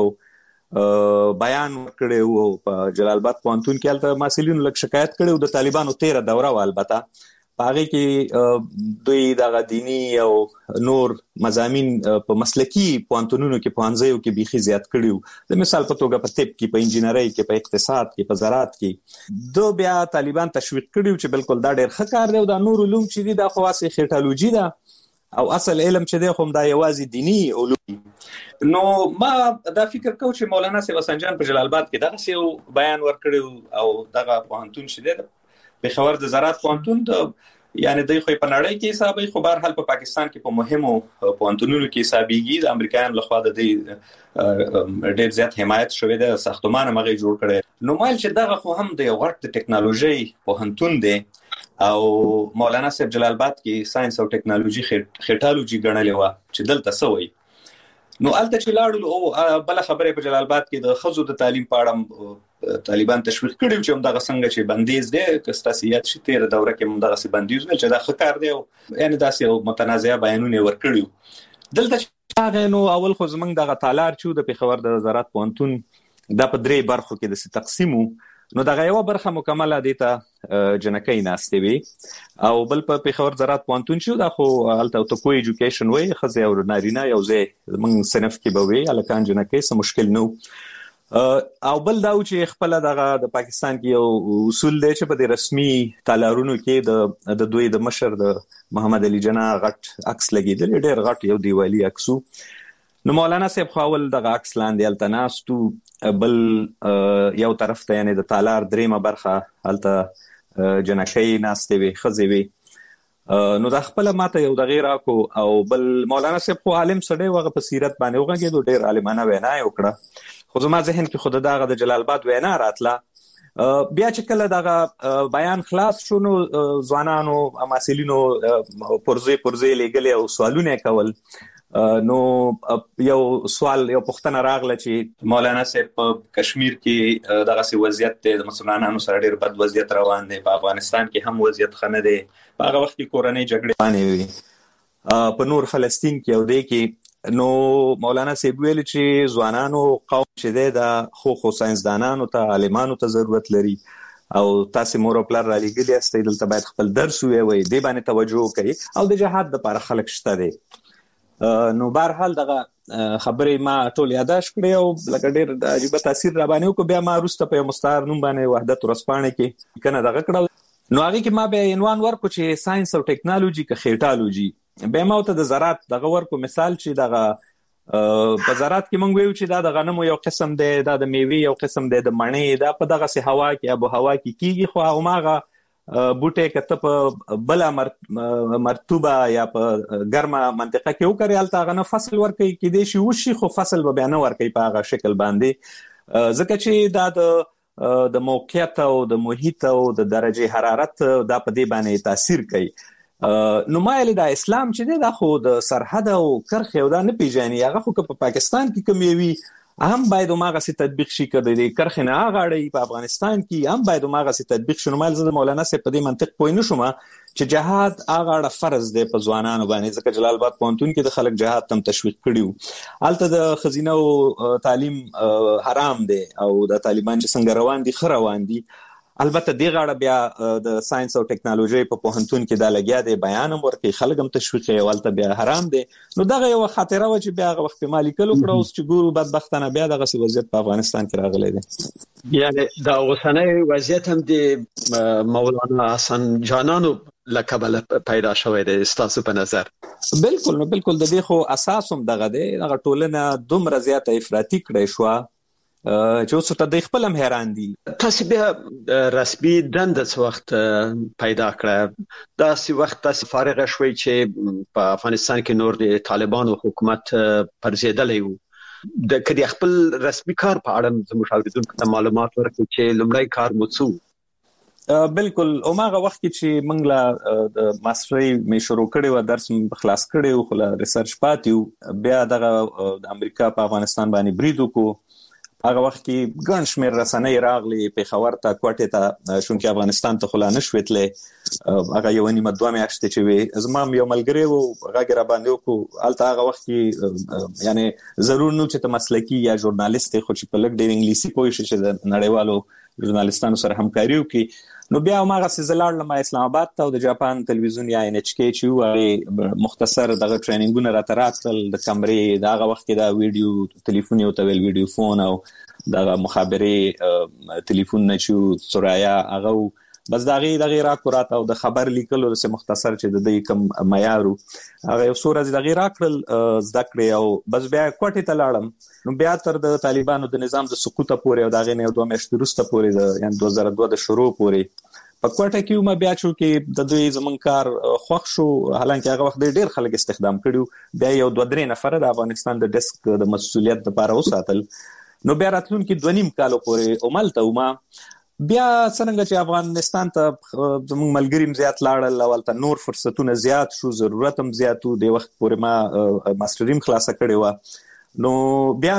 یو بیان کړی وو په جلال آباد پوهنتون کې البته مسؤلینو لږ شکایت کړي د طالبانو 13 دوره و البته پاره کې دوی دغه دینی او نور مضامین په مسلکی پوهنتونونو کې پوهنځیو کې بيخي زیات کړیو د مثال په توګه په طب کې په انجینرۍ کې په اقتصاد کې په زراعت کې دو بیا طالبان تشویق کړیو چې بالکل دا ډېر ښه کار دی او دا نور علوم چې دي دا خاصه خټالوجي ده او اصل علم چې دی خو دا یوازې دینی علوم نو ما دا فکر کوم چې مولانا صاحب حسن جان په جلال آباد کې دغه یو بیان ورکړیو او دغه پوهنتون چې دی په خبر د زراعت پوهنتون د یعنی د خو په نړۍ کې حسابي خو بهر حال په پاکستان کې په مهمو پوهنتونونو کې حسابيږي د امریکایانو لخوا د دې ډېر زیات حمایت شوې ده ساختمان مغه جوړ کړي نو مال چې دغه خو هم د یو غټ ټکنالوژي پوهنتون دی او مولانا صاحب جلال آباد کې ساينس او ټکنالوژي خټالوجي ګڼلې و چې دلته سوي نو الته چې لاړو او بل خبره په جلال آباد کې د خزو د تعلیم په اړه طالبان تشویق کړي چې همدغه څنګه چې بندیز دی کستاسیات چې 13 دوره کې همدغه سي بندیز نه چې دا خکار دی یعنی داسې یو متنازعه بیانونه ورکړي دلته هغه نو اول خو زمنګ دغه تالار چې د پیښور د زراعت پوهنتون د په 3 برخو کې د تقسیمو نو دغه یو برخه مکمله دي ته جنکې ناشته وي او بل په پیښور زراعت پوهنتون چې دا خو الته تو کوی ایجوکیشن وای خزه او نارینه یو ځای موږ صنف کې به وي الکان جنکې څه مشکل نو او بل دا چې خپل د پاکستان کې یو اصول دی چې په د رسمي تالارونو کې د دوی د مشر د محمد علي جناح غټ عکس لګیدل، ډېر غټ یو دیوالي عکسو. نو مولانا صاحب خپل د عکس لاندې التناستو، بل یو طرف ته یعنی د تالار دریمه برخه الته جنکۍ ناستې وي، ښځې وي. نو دا خپل ماته یو د غیر اکو او بل مولانا صاحب خو عالم سړی وغه په سیرت باندې وغږېدو، ډېر عالمانه وینا یې وکړه. خو زما ذهن کې خود دغه د جلال آباد وینا راتله. بیا چې کله دغه بیان خلاص شو نو ځوانانو اماسلینو پرځې لګلې او سوالونه کول. نو یو سوال یو پوښتنه راغله چې مولانا صاحب په کشمیر کې دغه سی وضعیت د مسلمانانو سره ډېر بد وضعیت روان دی، په افغانستان کې هم وضعیت ښه نه دی، په هغه وخت کې کورنۍ جګړې روانې وي، په نور فلسطین کې او دی کې. نو مولانا صاحب ویل چې ځوانانو قوم چې دی د خو ساينسدانانو ته عالمانو ته ضرورت لري او تاسو مور او پلار را لګیلی یاست، دلته باید خپل درس ووایي، دې باندې توجه وکړي او د جهاد لپاره خلک شته دی. نو بهرحال دغه خبرې ما ټول یاداش کړې او لکه ډېر عجیبه تاثیر را باندې وکړ. بیا ما وروسته په یو مستعار نوم باندې وحدت ورځپاڼه کې کنه دغه کړل. نو هغه کې ما به عنوان ورکو چې ساينس او ټیکنالوژي که خېټالوژي. به ما ته د زراعت دغه ورکو مثال چې دغه په زراعت کې مونږ ویو چې دا د غنمو یو قسم دی، دا د میوې یو قسم دی، د مڼې دا په دغه سي هوا کې ابو هوا کې کیږي، خو هغه بوټه کته په بل مرطوبه یا په ګرمه منطقه کې وکړي، الته غنه فصل ورکي کې دي شي وشي، خو فصل به بیان ورکي په هغه شکل باندې، ځکه چې دا د موقعیت او د محیط او د درجه حرارت دا په دې باندې تاثیر کوي. نو مایل د اسلام چې دا خو د سرحد او کرخه او دا نه پیژني، هغه خو په پاکستان کې کوموي هم باید ماغه سي تطبیق شي کړي، د کرخه نه غاړي په افغانستان کې هم باید ماغه سي تطبیق شونه. مال زه مولانا سي په دې منطق پوه نه شوم چې جهاد هغه فرض دی په ځوانانو باندې، ځکه جلال آباد پونتون کې د خلک جهاد تم تشویق کړیو، الته د خزینه او تعلیم حرام دی او د طالبان چې څنګه روان دي خره روان دي. البته دی غاړه بیا د ساينس او ټیکنالوژي په پوهنتون کې دا لګیا دی، بیان هم ورکړي، خلک هم تشویق کوي، ولته بیا حرام دی. نو دغه یو خاطره و چې بیا هغه وخت مالی کلو کړو، اوس چې ګورو بدبختانه بیا دغه سی وضعیت په افغانستان کې راغلی دی. یعنی دا اوسنۍ وضعیت هم د مولانا حسن جانانو لقب پیدا شوی دی ستاسو په نظر؟ بالکل، نو بالکل د دې خو اساس هم دغه دی، هغه ټولنه دومره زیاته افراطي کړی شو چې اوس ته د خپل هم حیران دي. تاسو بیا رسمي دنده څه وخت پیدا کړه؟ دا څه وخت تاسو فارغ شوي چې په افغانستان کې نور د طالبانو حکومت پرځېدلی وو؟ د کدي خپل رسمي کار په اړه زموږ اوریدونکو ته معلومات ورکړئ چې لومړی کار مو څه؟ بالکل، اوماغه وخت کې چې موږ لا د ماستري مې شروع کړی و، درس مې خلاص کړی و، خو لا ریسرچ پاتې، بیا دغه د امریکا په افغانستان باندې برید وکړو. هغه وخت کې ګڼ شمېر رسنۍ راغلي پېښور ته، کوټې ته، چونکې افغانستان ته خو لا نه شوتلې، هغه یو نیمه دوه میاشتې چې وي. زما یو ملګری و غږ را باندې وکړو، هلته هغه وخت کې یعنی ضرور نه چې ته مسلکي یا ژورنالیست خو چې په لږ ډېر انګلیسي پوه شي چې د نړیوالو ژورنالیستانو سره همکاري وکړي. نو بیا هماغسې زه لاړم اسلام آباد ته او د جاپان تلویزیون یا NHK چې و هغې مختصر دغه ټریننګونه راته راکړل، د کمرې د هغه وخت کې دا ویډیو ټلیفون یو ته ویل ویډیو فون او دغه مخابرې ټلیفون نه چې سرایا هغه بس دغه راکورات او د خبر لیکلو سره مختصر چې د دې کم معیارو هغه یو سورز دغه راکړل زده کړې او بس بیا کوټې ته لاړم. نو بیا تر د طالبانو د نظام د سقوط پورې او دغه نه 2 میاشتې وروسته پورې د یعنی 2002 د شروع پورې په کوټه کې ما بیا چې د دوی زمون کار خوښ شو، حالانکه هغه وخت ډېر خلک استخدام کړیو، بیا یو 2-3 نفر د افغانستان د ډیسک د مسؤلیت لپاره وساتل. نو بیا راتلونکي 2.5 کال پورې عملته وما بیا څنګه چې افغانستان ته زموږ ملګریم زیات لاړل او ولته نور فرصتونه زیات شو، ضرورت هم زیاتو، د وخت پورې ما ماستریم خلاصه کړې و. نو بیا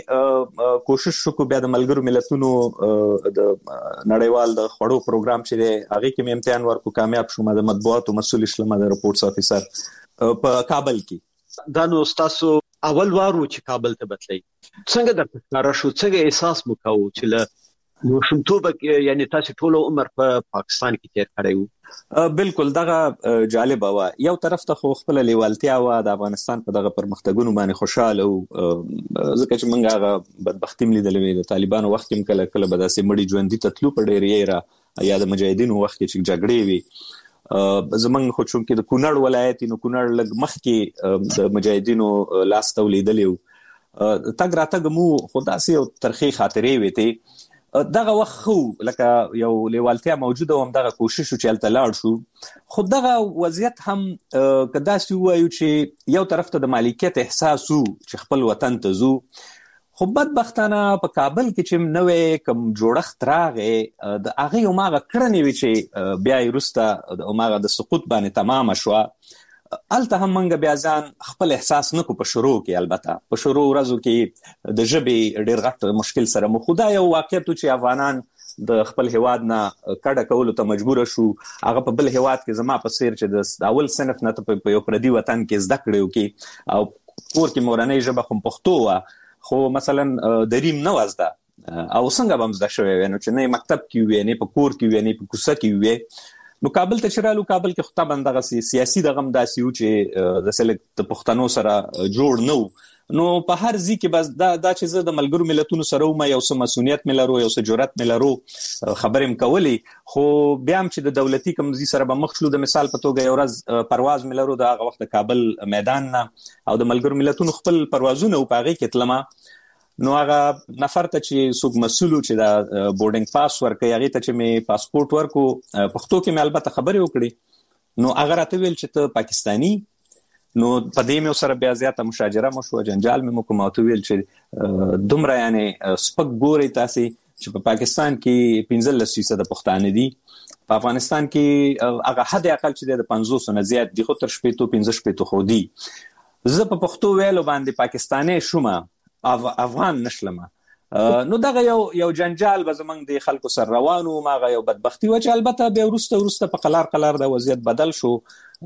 مې کوشش وکړو بیا د ملګرو ملتونو د نړیوال د خوړو پروګرام چې دی هغه کې مې امتحان ورکو، کامیاب شوم، د مطبوعاتو مسؤل شلم، د رپورټس افیسر په کابل کې. دا نو تاسو اول وارو چې کابل ته بتلی څنګه درته ښکاره شو، څنګه احساس مو کاوه چې له نو شومتوب یعنی تاسو ټول عمر په پاکستان کې تیر کړی وو؟ بالکل دغه جالب و. یو طرف ته خو خپل لیوالتیا و د افغانستان په دغه پرمختګونو باندې خوشاله او ځکه چې موږ هغه بدبختی ملیدلې د طالبانو وخت کې کله کله به داسې مړي ژوندۍ ته تلو په ډېر یې یا د مجاهدینو وخت کې چې جګړې وي. زمونږ خو چونکې د کونړ ولایت نو کونړ لږ مخکې د مجاهدینو لاس ته ولیدلې تګ راتګ مو خدا سي او ترخی خاطرې وته دغه وخت خو لکه یو لیوالتیا موجوده و هم دغه کوشش چې الته لاړ شو خو دغه وضعیت هم کدا سی وایو چې یو طرف ته د مالکیت احساس وو چې خپل وطن ته زو خو بدبختانه په کابل کې چې نوې کوم جوړښت راغی د هغه یو ماغه کړنې وی چې بیا یې د ماغه د سقوط باندې تمام شو. الته هم منګه بیا ځان خپل احساس نکو په شروع کې البته په شروع ورځو کې د ژبې ډېر غټ مشکل سره مخ خدای یو واقعیت چې افغانان د خپل هواد نه کډه کولو ته مجبور شو هغه په بل هواد کې زما په سیر چې د اول صنف نه په یو پردي وطن کې زده کړو کې او کور کې مورنۍ ژبه خو پښتو و خو مثلا دریم نه وزده او څنګه به مزده شوی نو چې نه مکتب کې وي نه په کور کې وي نه په کوڅه کې وي. نو کابل ته چرالو کابل کې خطا بندغه سیاسي دغه داسي و چې د سلیکټ پښتنو سره جوړ نو نو په هر ځای کې بس دا چې زه د ملګرو ملتونو سره ما یو څه مسؤلیت ملرو یو څه جرأت ملرو خبرې مکولې خو بیا هم چې د دولتي کمزوري سره به مخ شلو د مثال په توګه یو ورځ پرواز ملرو د هغه وخت کابل میدان نه او د ملګرو ملتونو خپل پروازونه او پاغي کې تلما نو هغه نفر ته چې څوک مسؤل چې دا بورډینګ پاس ورکړي هغه ته چې می پاسپورت ورکو پښتو کې مې البته خبرې وکړي نو هغه راته ویل چې ته پاکستانی نو په دې مې سره بیا زیاته مشاجره مو شو جنجال مې کوم او ویل چې دومره یعنی سپک ګوري تاسو چې په پاکستان کې 15% د پښتانه دي په افغانستان کې هغه حد اقل چې د 500 نه زیات دي خو تر 15 خو دي زه په پښتو ویلو باندې پاکستاني شومه افغان نشلمه نو دغه یو جنجال به زمنګ د خلکو سره روانو ماغه یو بدبختی و چې البته به ورسته په قلار د وضعیت بدل شو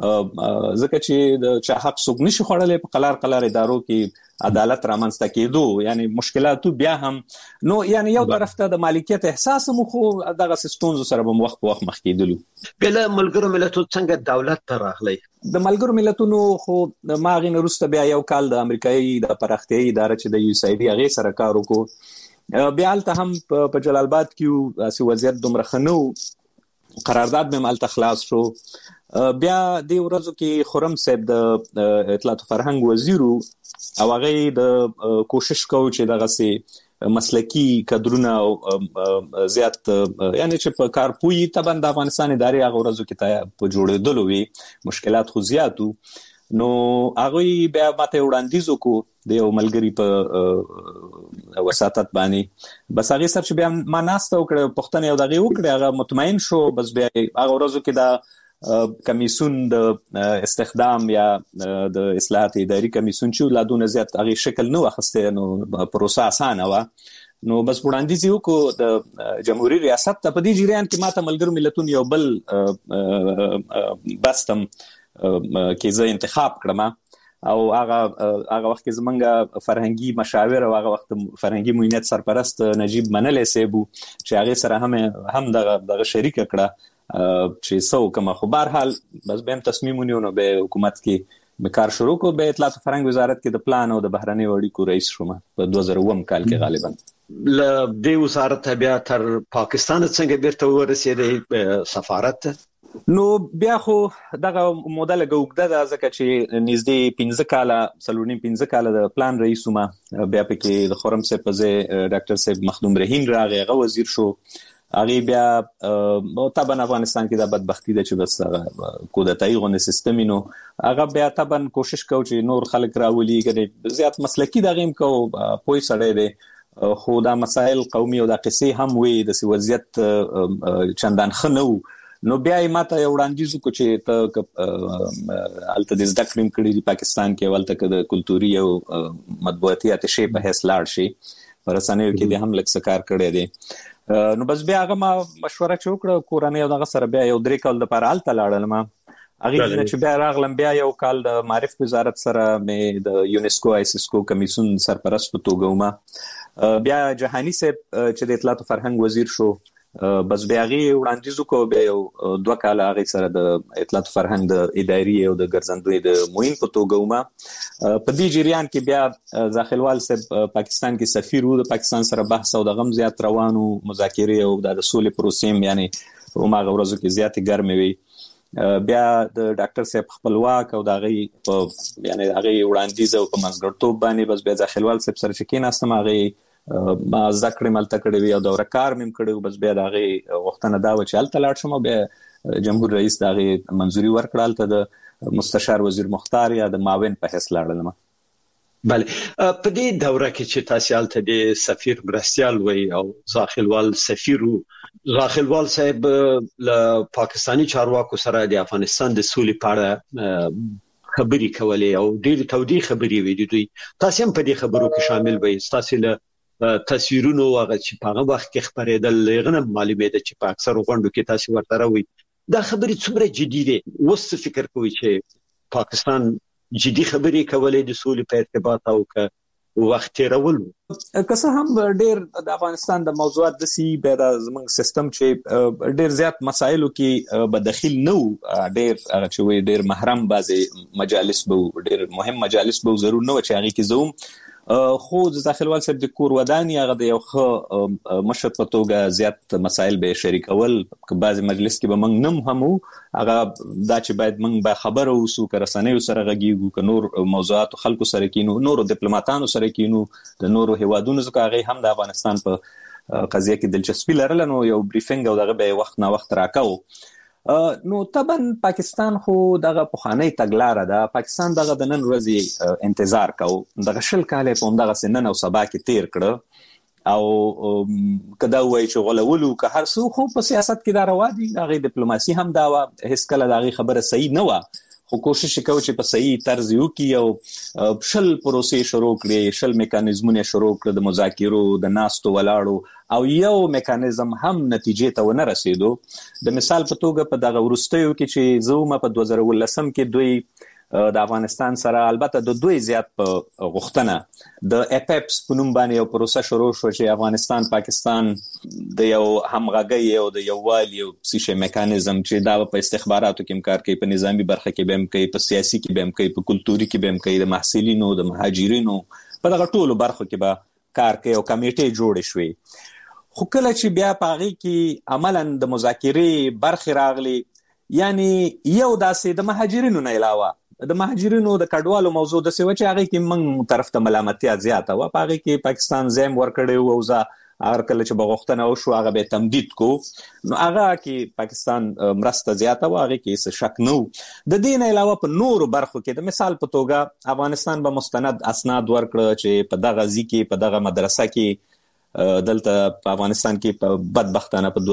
ځکه چې د چا حق څوک نشي خړلې په قلار ادارو کې عدالت رامنځته کېدو یعنی مشکلات بیا هم نو یعنی یو طرف ته د مالکیت احساس مو خو دغه سیستونز سره به وخت مخ کېدلو. بل ملګرو ملتونو څنګه دولت ته راغلی د ملګرو ملتونو خو ماغې نه وروسته بیا یو کال د امریکایي د پراختیایي اداره چې د یو سایډ هغه سره کار وکړو بیا الته هم په جلال آباد کې اسی وضعیت دومره خنو قرارداد به مال تخلاص شو بیا د ورځو کې خرم صاحب د اطلاعات او فرهنګ وزیرو او هغه د کوشش کوي چې دغه سي مسلکی کډرونه او زیات یعنی چې په کار پوي تبند افغانستان اداري هغه ورځو کې ته په جوړېدل وي مشکلات خو زیاتو نو هغه بیا ماته وړاندیز وکړو د یو ملګری په وساتت باندې بس هغه سره چې بیا ما ناسته وکړه پښتنه یو دغه وکړه هغه مطمئن شو بس بیا هغه ورځو کې دا کمیسون د استخدام یا د اصلاحات اداري کمیسون چې ولادونه زیات هغه شکل نه واخسته نو پروسه اسانه و نو بس وړاندیز یو کو د جمهوریت ریاست ته په دې جریان کې ماته ملګرو ملتونو یو بل بستم کې زه انتخاب کړم او هغه وخت کې زمونږ فرهنګي مشاور او هغه وخت فرهنګي معینت سرپرست نجیب منلې سیبو چې هغه سره هم دغه شریک کړه چې څو کومه خو بهر حال بس به هم تصمیم ونیو به حکومت کې به کار شروع کو به اطلاعات او فرهنګ وزارت کې د پلان او د بهرنۍ اړیکو رئیس شوم په 2009 کال کې غالبا ل دې وزارت بیا تر پاکستان څنګه بیرته ورسېدې سفارت نو بیا خو دغه موده لګوګده د ځکه چې نږدې 15 کال د پلان رئیس ما بیا پکې د خرم صاحب په ډاکټر صاحب مخدوم رحیم راغی هغه وزیر شو هغه بیا طبعا افغانستان کې د بدبختی د چې بس کودتای غو سیستم نو هغه بیا طبعا کوشش کوي چې نور خلک راولي غړي زیات مسلکی دغه کو پوي سړی دی خو دا مسائل قومي او د قصې هم وي د وضعیت چندان خنو نو بیا یې ماته یو وړاندیز وکړ چې ته الته د زده کړې کړې د پاکستان کې ولته د کلتوري او مطبوعاتي اتشې په حیث لاړ شي پر رسنیو کې د هم لک سکار کړی دی نو بس بیا هغه ما مشوره وکړه کورنۍ او دغه سره بیا یو درې کال د پر الته لاړل ما هغه چې بیا راغلم بیا یو کال د معرف وزارت سره مې د یونسکو ایسیسکو کمیسیون سرپرست په توګه ومه. بیا جهانی صاحب چې د اطلاعات او فرهنګ وزیر شو بس بیا غي وړاندیز کو بیا یو 2 کال هغه سره د اطلاعات فرهنګ د اداري او د ګرځندوی د موین په توګه ومه. په دې جریان کې بیا ځاخلوال صاحب پاکستان کې سفیر وو، د پاکستان سره بحث او د غم زیات روانو مذاکرې او د سولې پروسې یعنی وماغه ورځو کې زیات ګرمې وي. بیا د ډاکټر صاحب خپلواک او د غي په یعنی هغه وړاندیز او په منځګړتوب باندې بس بیا ځاخلوال صاحب سره چې کېناستم هغه ما ذکر ملته کړی وی او د ورکار مم کړی بس بیا دغه وختونه دا و چې الته لاړ شم بیا جمهور رئیس دغه منځوري ورکړل ته د مستشار وزیر مختار یا د معاون په حیث لاړم. بله په دې دوره کې چې تاسو الته د سفیر مرستيال وي او ځاخلوال سفیر ځاخلوال صاحب له پاکستانی چارواکو سره د افغانستان د سولې په اړه خبري کولې او ډېر تودي خبري وي. دوی تاسو هم په دې خبرو کې شامل وي. تاسو له تصویرونو هغه چې په هغه وخت کې خبرېدل لغنه معلومه ده چې په اکثر غونډو کې تاسو ورته راوي دا خبرې څومره جدي دي. اوس فکر کوي چې پاکستان جدي خبرې کولې د سولې په ارتباط او وخت تیرول که څه هم ډېر د افغانستان د موضوعات د سی به د زمنګ سیستم چې ډېر زیات مسایلو کې به داخل نه وو، ډېر هغه چې وي ډېر محرم بعضي مجالس به ډېر مهم مجالس به ضرور نه و چې هغه کې زوم خو د ځاخلوال صاحب د کور وداني هغه د یو ښه مشر په توګه زیات مسایل به شریکول. بعضي مجلس کې به موږ نم همو هغه دا چې باید موږ به خبر اوسو که رسنیو سره غږیږو که نور موضوعات خلکو سره کینو نور ډیپلوماټانو سره کینو د نورو هیوادونو څخه هغه هم د افغانستان په قضیه کې دلچسپي لرل نو یو بریفینګ او دغه به وخت نه وخت راکاو. نو طبعا پاکستان خو دغه پخوانی تګلاره ده. پاکستان دغه د نن ورځې انتظار کاو دغه شل کال په دغه سنن او سبا کې تیر کړ او کدا وای چې غلولو که هر څو خو په سیاست کې دا روا دي. دغه ډیپلوماسي هم دا هیڅ کله دغه خبره صحیح نه و خو کوشش وکاو چې په صحیح طرز یو کې او شل پروسې شروع کړي، شل میکانیزمونه شروع کړي د مذاکرو د ناستو ولاړو او یو میکانیزم هم نتیجې ته ونه رسیدو. د مثال په توګه په دغه ورستیو کې چې زومه په 2019 کې دوی د افغانستان سره البته د دوی زیات په غوښتنه د اپپس په نوم باندې یو پروسه شروع شو چې افغانستان پاکستان د یو همغږي او د یووالي او سیشه میکانیزم چې دا په استخباراتو کې کار کوي، په نظامی برخه کې به هم کوي، په سیاسي کې به هم کوي، په کلتوري کې به هم کوي، د محصلینو د مهاجرینو په دغه ټولو برخو کې به کار کوي او کمیټې جوړې شوې. خو کله چې بیا پاغي کې عملاً د مذاکرې برخه راغلي یعنی یو داسې د مهاجرینو نه علاوه د مهاجرینو د کډوالو موضوع د سوي چې هغه کې موږ طرف ته ملامتیا زیاته و پاغي کې پاکستان زم ورکړي او ځا هر کله چې بغوښتنه او شو هغه به تمدید کو نو هغه کې پاکستان مرسته زیاته و هغه کې څه شک نو. د دین علاوه په نور برخو کې د مثال په توګه افغانستان به مستند اسناد ورکړه چې په دغه ځای کې په دغه مدرسه کې دلته په افغانستان کې په بدبختانه په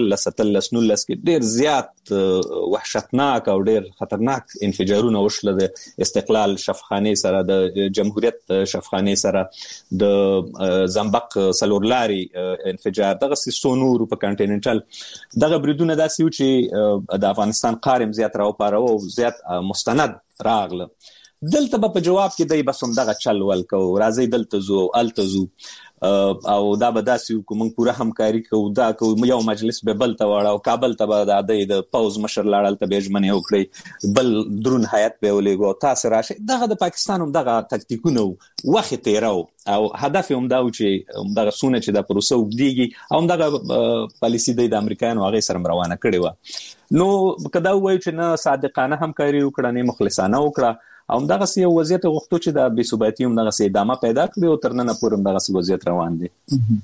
2019 کې ډیر زیات وحشتناک او ډیر خطرناک انفجارونه وشول د استقلال شفخانه سره د جمهوریت شفخانه سره د زنبق سلورلاري انفجار دغه سونور په کانټیننټل دغه بریدونه داسې و چې د افغانستان قارم زیات راو پاره او زیات مستند راغله. دلته په جواب کې دای بسوم دغه چل ول کو راځي دلته زو التزو او دا به داسې کوم پوره همکاري کوو دا کوم یو مجلس به بل ته واړه او کابل ته به د پاوز مشر لاړل ته به ژمنه وکړي بل درون حیات به ولېګو تاسو راشي. دغه د پاکستان هم دغه تکتیکونه وخت تیراو او هدف هم دا و چې دغه سونه چې د پروسه وګديږي او دغه پالیسی د امریکایانو هغه سره روانه کړي و. نو کدا وایي چې نه صادقانه همکاري وکړه نه مخلصانه وکړه او دغه سی وضعیت غوښتو چې د بې ثباتي هم دغه سی ادامه پیدا کړي او تر نن پورې دغه سی وضعیت روان دي.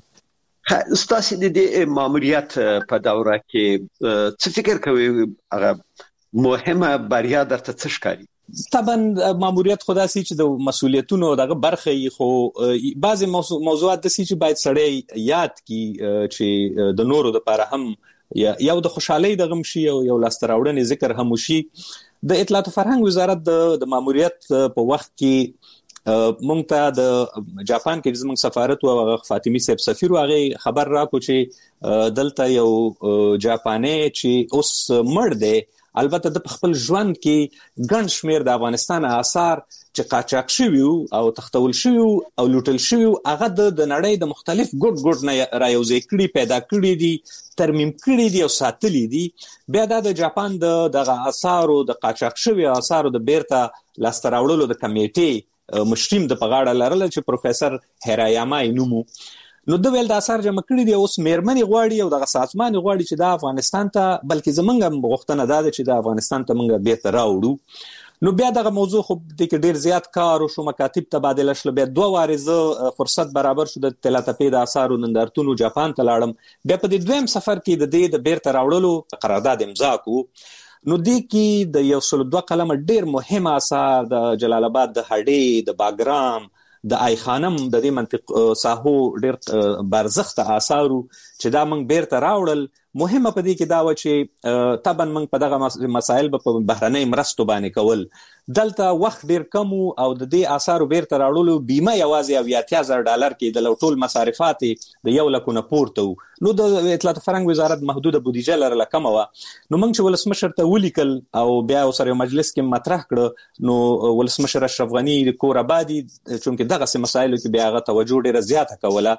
ستاسو د ماموریت په دوره کې څه فکر کوي هغه مهمه بریا درته څه ښکاري؟ طبعا ماموریت خدا سي چې د مسولیتونو دغه برخه خو بعضي موضوعات د سي چې باید سړی یاد کی چې د نورو د لپاره هم یو د خوشحالي د غم شي او یو لاستراوړنې ذکر هم شي. د اطلاعات فرهنګ وزارت د ماموریت په وخت کې مونږ ته د جاپان کې زموږ سفارت او فاطمی صاحب سفیر هغه خبر راکو چې دلته یو جاپاني چې اوس مړ دی البته د خپل ژوند کې ګڼ شمیر د افغانستان آثار چې قاچاق شوی او تختول شوی او لوټل شوی هغه د نړۍ د مختلف ګډ نه رايوځي کړي پیدا کړي دي ترمیم کړي دي او ساتلي دي. بیا د جاپان د آثارو د قاچاق شوی آثارو د بیرته لاستراوړلو د کمیټې مشریم د پغاړه لرل چې پروفیسور هیرایاما نومو نو د ویل د اثر جمع کړی دی اوس مېرمنې غواړي او د سازمان غواړي چې د افغانستان ته بلکې زمونږ غوښتنه ده چې د افغانستان ته مونږ بیرته راوړو. نو بیا دغه موضوع خو د ډیر زیات کار او شو مکاتب تبادله شل بیا 2 واره فرصت برابر شو د تلاتپې د اثارو نندارتونو جاپان ته لاړم. بیا په دې دویم سفر کې د دې د بیرته راوړلو قرارداد امضا کو. نو دې کې د 102 قلم ډیر مهم اثار د جلال آباد د هډې د باګرام د آی خانم د دې منطق ساحو ډیر برزخت آثارو چې دا موږ بیرته راوړل. مهمه پدې کې دا و چې طبعا موږ په دغه مسایل په بهرنۍ مرستو باندې کول دلته وخت ډیر کم او د دې آثارو بیرته راوړلو بیمه یوازې $80,000 کې د ټول مصارفات د 1 لک نه پورته. نو د اطلاعات فرهنګ وزارت محدوده بودیجه لرله کم و. نو موږ چې ولسمشر ته ولیکل او بیا سره مجلس کې مطرح کړ نو ولسمشر اشرف غنی د کور آبادی چونکه دغه مسایلو کې بیا هغه توجه ډیره زیاته کوله.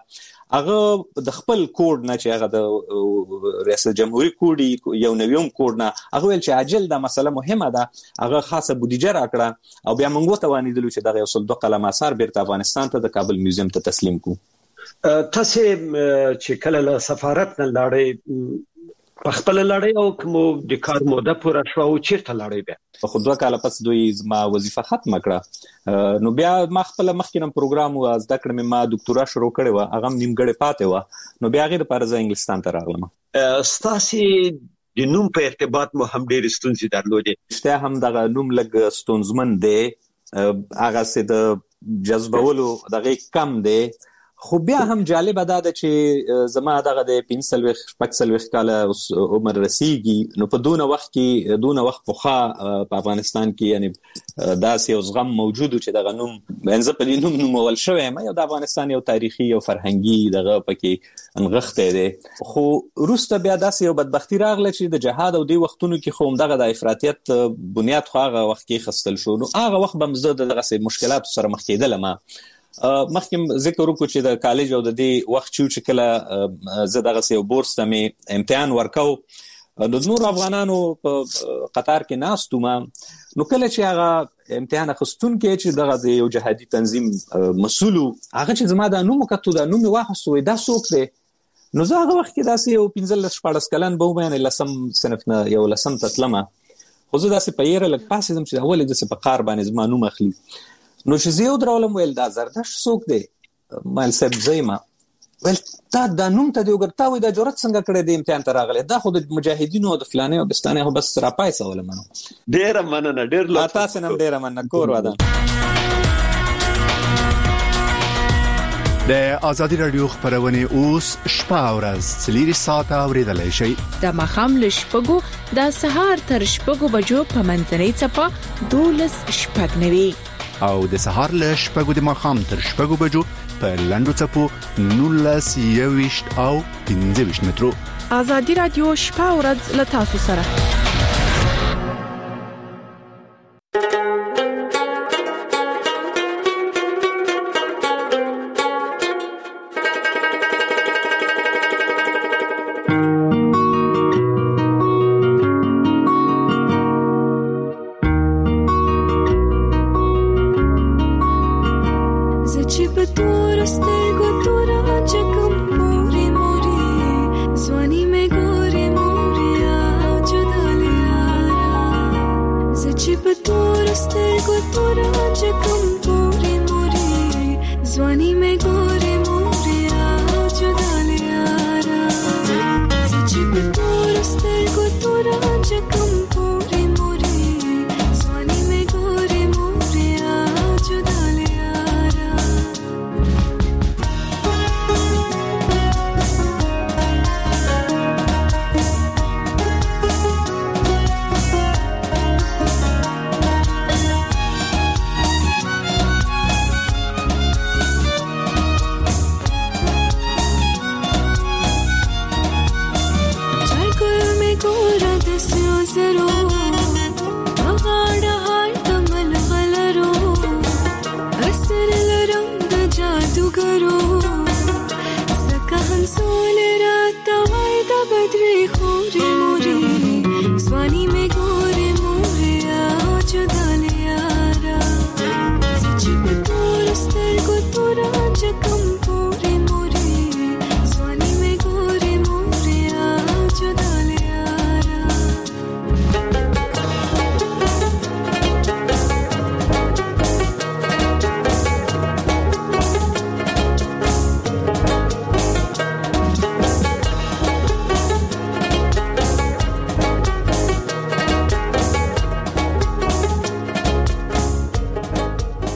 هغه د خپل کوډ نه چې هغه د ریاست جمهوریت کوډ یو نویم کوډ نه هغه ویل چې عاجل دا مسله مهمه ده هغه خاصه بودیجه راکړه او بیا موږ توانیدلو چې دغه 102 قلم اثار بیرته افغانستان ته د کابل میوزیم ته تسلیم کو. تاسو چې کله له سفارت نه لاړې په خپل لړۍ او کوم د کار موده پوره شو او چیرته لړۍ به خو 2 کال پس دوی ما وظیفه ختم کړه. نو بیا ما خپل مخکینم پروګرام او زده کړم ما ډاکټورا شروع کړې و هغه نیمګړې پاتې و. نو بیا غیر پر ځای انګلستان ته راغلم. ستاسو د نوم په ارتباط مو هم ډېر ستونزې درلودې. شته هم دغه نوم لګ ستونزمن دی هغه سه د جذبولو دغه کم دی. خو بیا هم جالب ده چې زما دغه د 45 کال عمر رسیږي نو په دونه وخت پوخا په افغانستان کې یعنی داسې یو زغم موجود چې دغه نوم بنځ په دې نوم مول شوی ما یو د افغانستان یو تاریخي او فرهنګي دغه پکې انغښته دي. خو روسته بیا داسې یو بدبختی راغله چې د جهاد او د وختونو کې خو دغه د افراطیت بنیاد خو هغه وخت کې خستل شو. نو هغه وخت بمزه دغه مشکلات سره مخ کېدل. ما مخکې ذکر وکړو چې د کالج او د دې وخت چې کله زه دغه یو بورس ته مې امتحان ورکاو د نور افغانانو په قطار کې ناستو ما نو کله چې هغه امتحان اخستون کې چې دغه د یو جهادي تنظیم مسؤل هغه چې زما د نوم کتو د نوم واخستو دا څوک دی نو زه هغه وخت کې داسې یو 15-14 کلن به ومه لسم صنف نه یو لسم تطلمه خو زه داسې په یره لګ پاسې زم چې اول د په قار باندې زما نوم اخلي. نو چې زه یو درولم ویل دا زردش څوک دی مال سب زېما ول تا د نوم ته دی وګرتا وې د جرأت څنګه کړې د امتحان ته راغله دا خو د مجاهدینو او د فلانه او بستانه هو بس را پایسه ولمنو ډېر مننه ډېر لطف تاسو نن ډېر مننه کور ودان. د آزادی رادیو خبرونه اوس شپه او ورځ 3 ساعته اوریدلای شئ. د مخام لشپګو د سهار تر شپګو بجو په منځنۍ چپه 12 شپږ نوي او د سهار له شپږو د مخام تر شپږو بجو په لندو چپو 19 او 15 مترو. آزادی رادیو شپه او ورځ له تاسو سره. سترګو تور چې کوم پورې موري ځواني